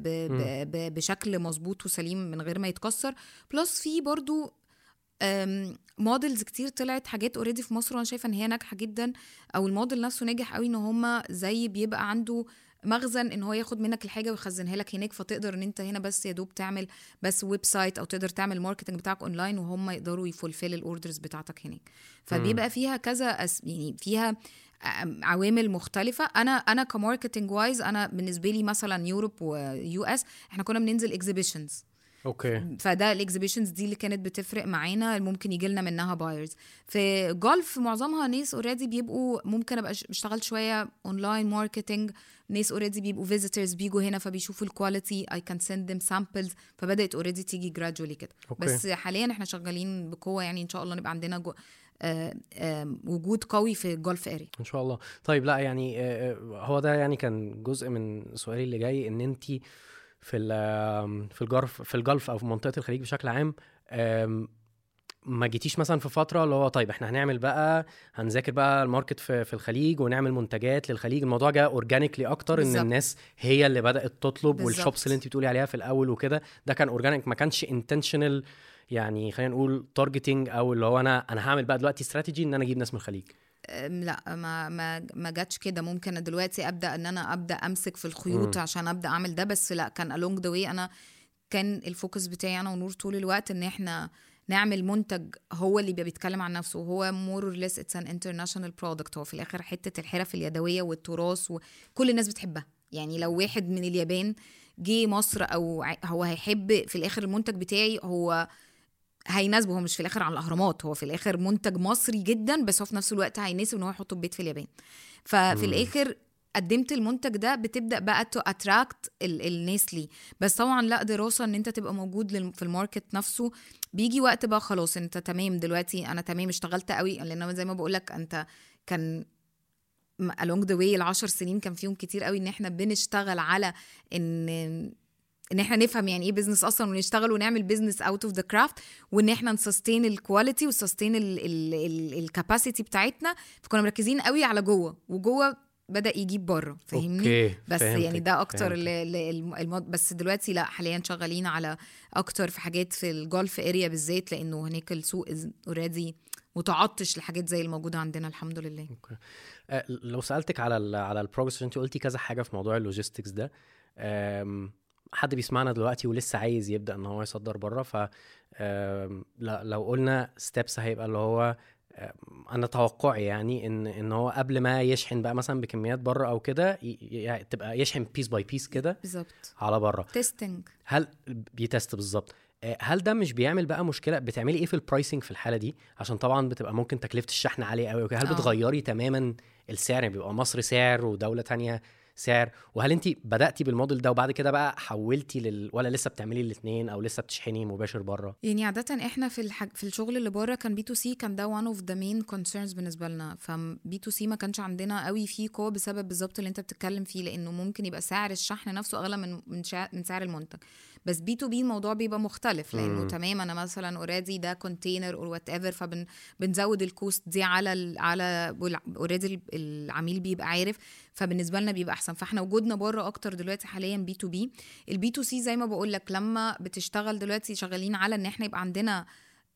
بشكل مظبوط وسليم من غير ما يتكسر. بلس في برضو موديلز كتير طلعت حاجات اوريدي في مصر، وانا شايفه ان هي ناجحه جدا، او الموديل نفسه ناجح قوي، ان هما زي بيبقى عنده مخزن ان هو ياخد منك الحاجه ويخزنها لك هناك، فتقدر ان انت هنا بس يا دوب تعمل بس ويب سايت، او تقدر تعمل ماركتنج بتاعك اونلاين، وهم يقدروا يفولفيل الاوردرز بتاعتك هناك. فبيبقى فيها كذا يعني فيها عوامل مختلفة. أنا كماركتنج وايز، أنا بالنسبة لي مثلا يوروب ويو اس احنا كنا بننزل اكزيبيشنز، فده الاكزيبيشنز دي اللي كانت بتفرق معانا، ممكن يجي لنا منها بايرز. في جولف معظمها ناس اوريدي بيبقوا، ممكن ابقى اشتغلت شويه اونلاين ماركتنج، ناس اوريدي بيبقوا فيزيتورز بيجوا هنا فبيشوفوا الكواليتي، اي كان سند ذم سامبلز، فبدات اوريدي تيجي جرادولي كده. بس حاليا احنا شغالين بقوه، يعني ان شاء الله نبقى عندنا وجود قوي في الجولف اري ان شاء الله. طيب لا يعني هو ده يعني كان جزء من سؤالي اللي جاي، ان انت في الجلف او في منطقه الخليج بشكل عام ما جيتيش مثلا في فتره اللي هو طيب احنا هنعمل بقى هنذاكر بقى الماركت في الخليج ونعمل منتجات للخليج؟ الموضوع جاء اورجانيكلي اكتر بالزبط. ان الناس هي اللي بدات تطلب، بالزبط. والشوبس اللي انت بتقولي عليها في الاول وكده ده كان اورجانيك، ما كانش انتشنال يعني خلينا نقول تارجتنج، او اللي هو انا هعمل بقى دلوقتي استراتيجي ان انا اجيب ناس من الخليج. لا ما جاتش كده. ممكن دلوقتي ابدا ان انا ابدا امسك في الخيوط عشان ابدا اعمل ده، بس لا، كان along the way. انا كان الفوكس بتاعي انا ونور طول الوقت ان احنا نعمل منتج هو اللي بيتكلم عن نفسه، وهو more or less it's an international product. هو في الاخر حتة الحرف اليدوية والتراث وكل الناس بتحبها. يعني لو واحد من اليابان جه مصر او هو هيحب في الاخر المنتج بتاعي، هو هيناسبه. هو مش في الاخر على الاهرامات، هو في الاخر منتج مصري جدا، بس هو في نفس الوقت هيناسب ان هو يحطه في بيت في اليابان. ففي الاخر قدمت المنتج ده، بتبدا بقى تو اتراكت الناس ليه. بس طبعا لا، دراسه ان انت تبقى موجود في الماركت نفسه. بيجي وقت بقى خلاص انت تمام. دلوقتي انا تمام اشتغلت قوي، لان زي ما بقولك انت كان along the way 10 سنين كان فيهم كتير قوي ان احنا بنشتغل على ان احنا نفهم يعني ايه بيزنس اصلا، ونشتغل ونعمل بيزنس اوت اوف ذا كرافت، وان احنا نسستين الكواليتي وسستين الكاباسيتي بتاعتنا. فكنا مركزين قوي على جوه، وجوه بدأ يجيب بره، فاهمني؟ بس يعني ده اكتر بس دلوقتي لا، حاليا شغالين على اكتر في حاجات في الجولف اريا بالذات، لانه هناك السوق اوريدي متعطش لحاجات زي الموجوده عندنا الحمد لله. لو سألتك على البروجرس، انت قلتي كذا حاجه في موضوع اللوجيستكس ده. حد بيسمعنا دلوقتي ولسه عايز يبدأ ان هو يصدر بره، ف لو قلنا ستيبس هيبقى اللي هو انا توقعي يعني ان هو قبل ما يشحن بقى مثلا بكميات بره او كده، تبقى يشحن بيس باي بيس كده بالظبط على بره. تيستنج، هل بيتست بالظبط؟ هل ده مش بيعمل بقى مشكله؟ بتعملي ايه في البرايسنج في الحاله دي؟ عشان طبعا بتبقى ممكن تكلفه الشحن عاليه قوي. هل بتغيري تماما السعر؟ يعني بيبقى مصر سعر ودوله تانية سعر، وهل انت بدأتي بالموديل ده وبعد كده بقى حولتي ولا لسه بتعملي الاثنين، او لسه بتشحني مباشر بره؟ يعني عادة احنا في الشغل اللي بره كان B2C، كان ده one of the main concerns بالنسبة لنا. B2C ما كانش عندنا قوي فيه قوة بسبب بالظبط اللي انت بتتكلم فيه، لانه ممكن يبقى سعر الشحن نفسه اغلى من سعر المنتج. بس B2B الموضوع بيبقى مختلف، لانه تمام انا مثلا اوريدي ده كونتينر او وات ايفر، فبنزود الكوست دي على اوريدي العميل بيبقى عارف، فبالنسبه لنا بيبقى احسن. فاحنا وجودنا بره اكتر دلوقتي حاليا B2B. الB2C زي ما بقول لك لما بتشتغل دلوقتي شغالين على ان احنا يبقى عندنا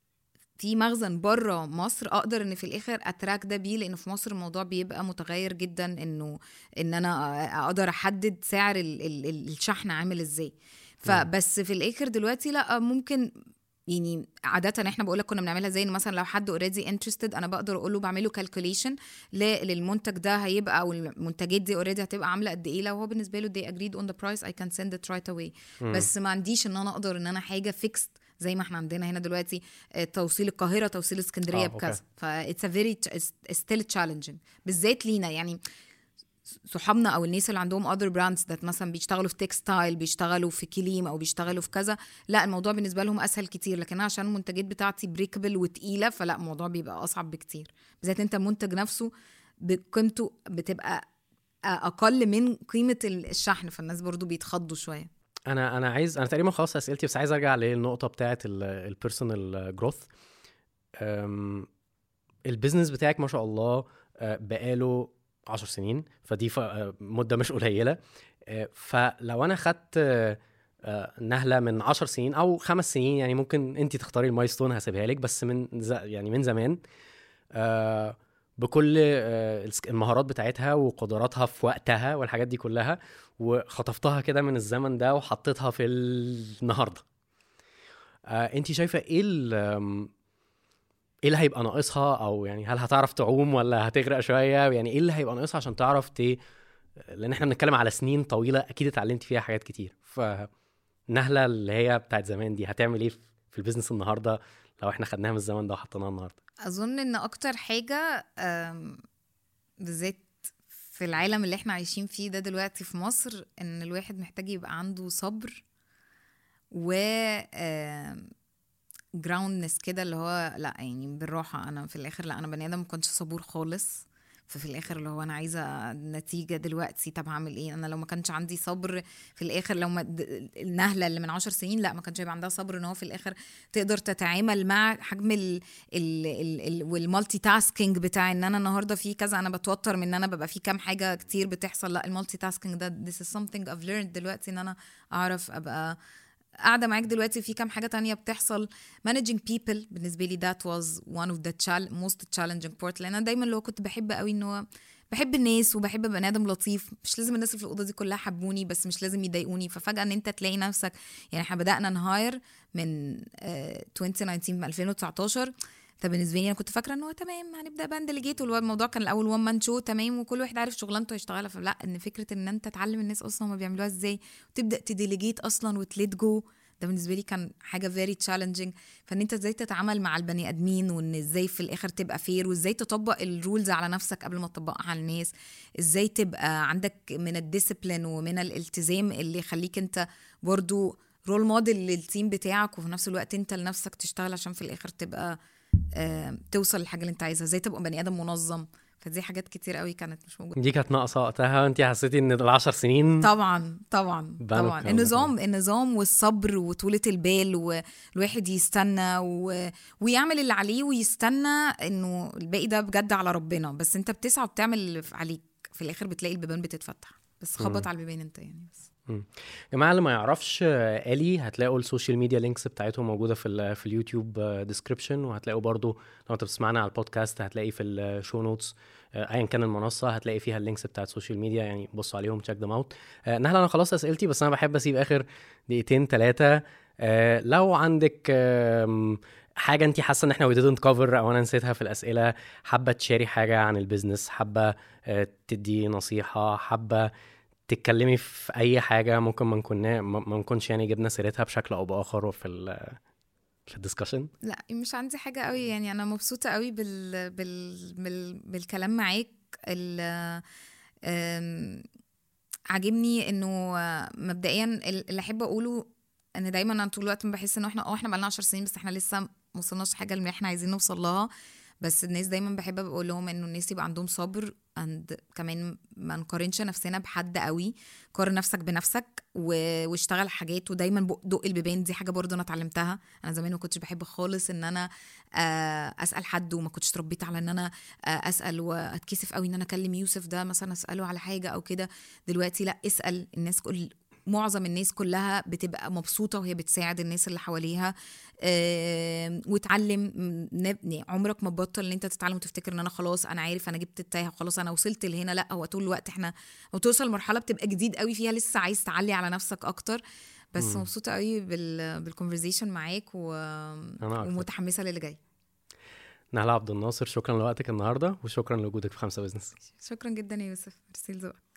في مخزن بره مصر، اقدر ان في الاخر اتراك ده بيه، لان في مصر الموضوع بيبقى متغير جدا، ان انا اقدر احدد سعر الشحن عامل ازاي. فبس في الاخر دلوقتي لا، ممكن يعني عادة احنا بقولك كنا بنعملها زي انه مثلا لو حد already interested انا بقدر اقوله بعمله calculation للمنتج ده هيبقى، او المنتجات دي already هتبقى عاملة قد ايه. لو هو بالنسبة له they agreed on the price I can send it right away. بس ما عنديش ان انا اقدر ان انا حاجة fixed زي ما احنا عندنا هنا دلوقتي توصيل القاهرة توصيل اسكندرية بكذا. it's a very still challenging بالذات لينا. يعني صحابنا او الناس اللي عندهم other brands that مثلا بيشتغلوا في تكستايل، بيشتغلوا في كليم، او بيشتغلوا في كذا، لا الموضوع بالنسبه لهم اسهل كتير. لكن انا عشان المنتجات بتاعتي بريكبل وتقيله، فلا الموضوع بيبقى اصعب بكتير، بالذات انت المنتج نفسه بقيمته بتبقى اقل من قيمه الشحن، فالناس برضو بيتخضوا شويه. انا تقريبا خلاص اسئلتي، بس عايز ارجع للنقطه بتاعه البيرسونال جروث. البيزنس بتاعك ما شاء الله بقاله 10 سنين، فدي مدة مش قليلة. فلو أنا خدت نهلة من 10 سنين أو 5 سنين، يعني ممكن أنت تختاري المايلستون هسيبها لك، بس من زمان بكل المهارات بتاعتها وقدراتها في وقتها والحاجات دي كلها، وخطفتها كده من الزمن ده وحطيتها في النهاردة. أنت شايفة إيه اللي هيبقى ناقصها؟ او يعني هل هتعرف تعوم ولا هتغرق شويه؟ يعني ايه اللي هيبقى ناقصها عشان تعرف لان احنا بنتكلم على سنين طويله اكيد اتعلمت فيها حاجات كتير. فنهله اللي هي بتاعت زمان دي هتعمل ايه في البيزنس النهارده لو احنا خدناها من الزمن ده وحطيناها النهارده؟ اظن ان اكتر حاجه بالذات في العالم اللي احنا عايشين فيه ده دلوقتي في مصر، ان الواحد محتاج يبقى عنده صبر و جراوندنس كده، اللي هو لا يعني بالراحه. انا في الاخر لا، انا بني ادم ما كنتش صبور خالص، ففي الاخر اللي هو انا عايزه نتيجه دلوقتي، طب هعمل ايه؟ انا لو ما كانش عندي صبر في الاخر، لو ما النهله اللي من 10 سنين لا ما كانش هيبقى عندها صبر ان هو في الاخر تقدر تتعامل مع حجم والمالتي تاسكينج بتاع ان انا النهارده في كذا، انا بتوتر من ان انا ببقى في كام حاجه كتير بتحصل. لا المالتي تاسكينج ده this is something I've learned دلوقتي، ان انا اعرف ابقى قاعده معاك دلوقتي في كام حاجه تانية بتحصل. managing people بالنسبه لي that was one of the most challenging part، لان انا دايما اللي هو كنت بحب قوي ان هو بحب الناس وبحب بني ادم لطيف، مش لازم الناس اللي في الاوضه دي كلها حبوني، بس مش لازم يضايقوني. ففجاه ان انت تلاقي نفسك، يعني احنا بدانا نهاير من 2019 من 2019. فبالنسبه لي انا كنت فاكره ان هو تمام هنبدا باندلجيت، والموضوع كان الاول وان مان شو تمام وكل واحد عارف شغلانته يشتغلها. فلا ان فكره ان انت تعلم الناس اصلا ما بيعملوها ازاي وتبدا تديليجيت اصلا وتليت جو، ده بالنسبه لي كان حاجه very challenging. فان انت ازاي تتعامل مع البني ادمين، وان ازاي في الاخر تبقى فير، وازاي تطبق الرولز على نفسك قبل ما تطبقها على الناس، ازاي تبقى عندك من الديسيبلين ومن الالتزام اللي يخليك انت برضو رول موديل للتيم بتاعك، وفي نفس الوقت انت لنفسك تشتغل عشان في الاخر تبقى توصل للحاجه اللي انت عايزها، ازاي تبقى بني ادم منظم. فدي حاجات كتير قوي كانت مش موجوده. دي كانت ناقصه وقتها، انت حسيتي ان ال10 سنين طبعا الكلام النظام والصبر وطولة البال، والواحد يستنى ويعمل اللي عليه ويستنى انه الباقي ده بجد على ربنا، بس انت بتسعى وبتعمل اللي عليك، في الاخر بتلاقي البيبان بتتفتح، بس خبط على البيبان انت يعني. بس يا جماعه اللي ما يعرفش الي، هتلاقوا السوشيال ميديا لينكس بتاعتهم موجوده في اليوتيوب ديسكريبشن، وهتلاقوا برضو لو انت بتسمعنا على البودكاست هتلاقي في الشو نوتس ايا كان المنصه هتلاقي فيها اللينكس بتاعت السوشيال ميديا، يعني بصوا عليهم تشيك ذم اوت. نهله انا خلاص اسئلتي، بس انا بحب اسيب اخر دقيقتين 3 لو عندك حاجه انت حاسه ان احنا we didn't cover او انا نسيتها في الاسئله، حابه تشاري حاجه عن البيزنس، حابه تدي نصيحه، حابه تتكلمي في اي حاجه ممكن ما نكونش يعني جبنا سيرتها بشكل او باخر في الدسكشن. لا مش عندي حاجه قوي، يعني انا مبسوطه قوي بالكلام معاك. عاجبني انه مبدئيا اللي احب اقوله ان دايما انا طول الوقت بحس انه احنا بقالنا 10 سنين بس احنا لسه ما وصلناش حاجه اللي احنا عايزين نوصل لها. بس الناس دايما بحب اقول لهم انه الناس يبقى عندهم صبر، كمان ما نقارنش نفسنا بحد قوي، قارن نفسك بنفسك واشتغل حاجات، ودايما دق البيبان. دي حاجه برضو انا اتعلمتها. انا زمان ما كنتش بحب خالص ان انا اسال حد، وما كنتش تربيت على ان انا اسال، واتكسف قوي ان انا اكلم يوسف ده مثلا اساله على حاجه او كده. دلوقتي لا، اسال الناس. معظم الناس كلها بتبقى مبسوطة وهي بتساعد الناس اللي حواليها. وتعلم، عمرك ما تبطل ان انت تتعلم وتفتكر ان انا خلاص انا عارف انا جبت التايه وخلاص انا وصلت لهنا. لا، هو طول الوقت احنا وتوصل لمرحلة بتبقى جديد قوي فيها لسه عايز تعلي على نفسك اكتر. بس مبسوطة قوي بالكونفرزيشن معاك ومتحمسة للي جاي. نهلة عبد الناصر، شكرا لوقتك النهاردة وشكرا لوجودك في 5 بزنس. شكرا جدا يا يوسف، مرسي لذوقك.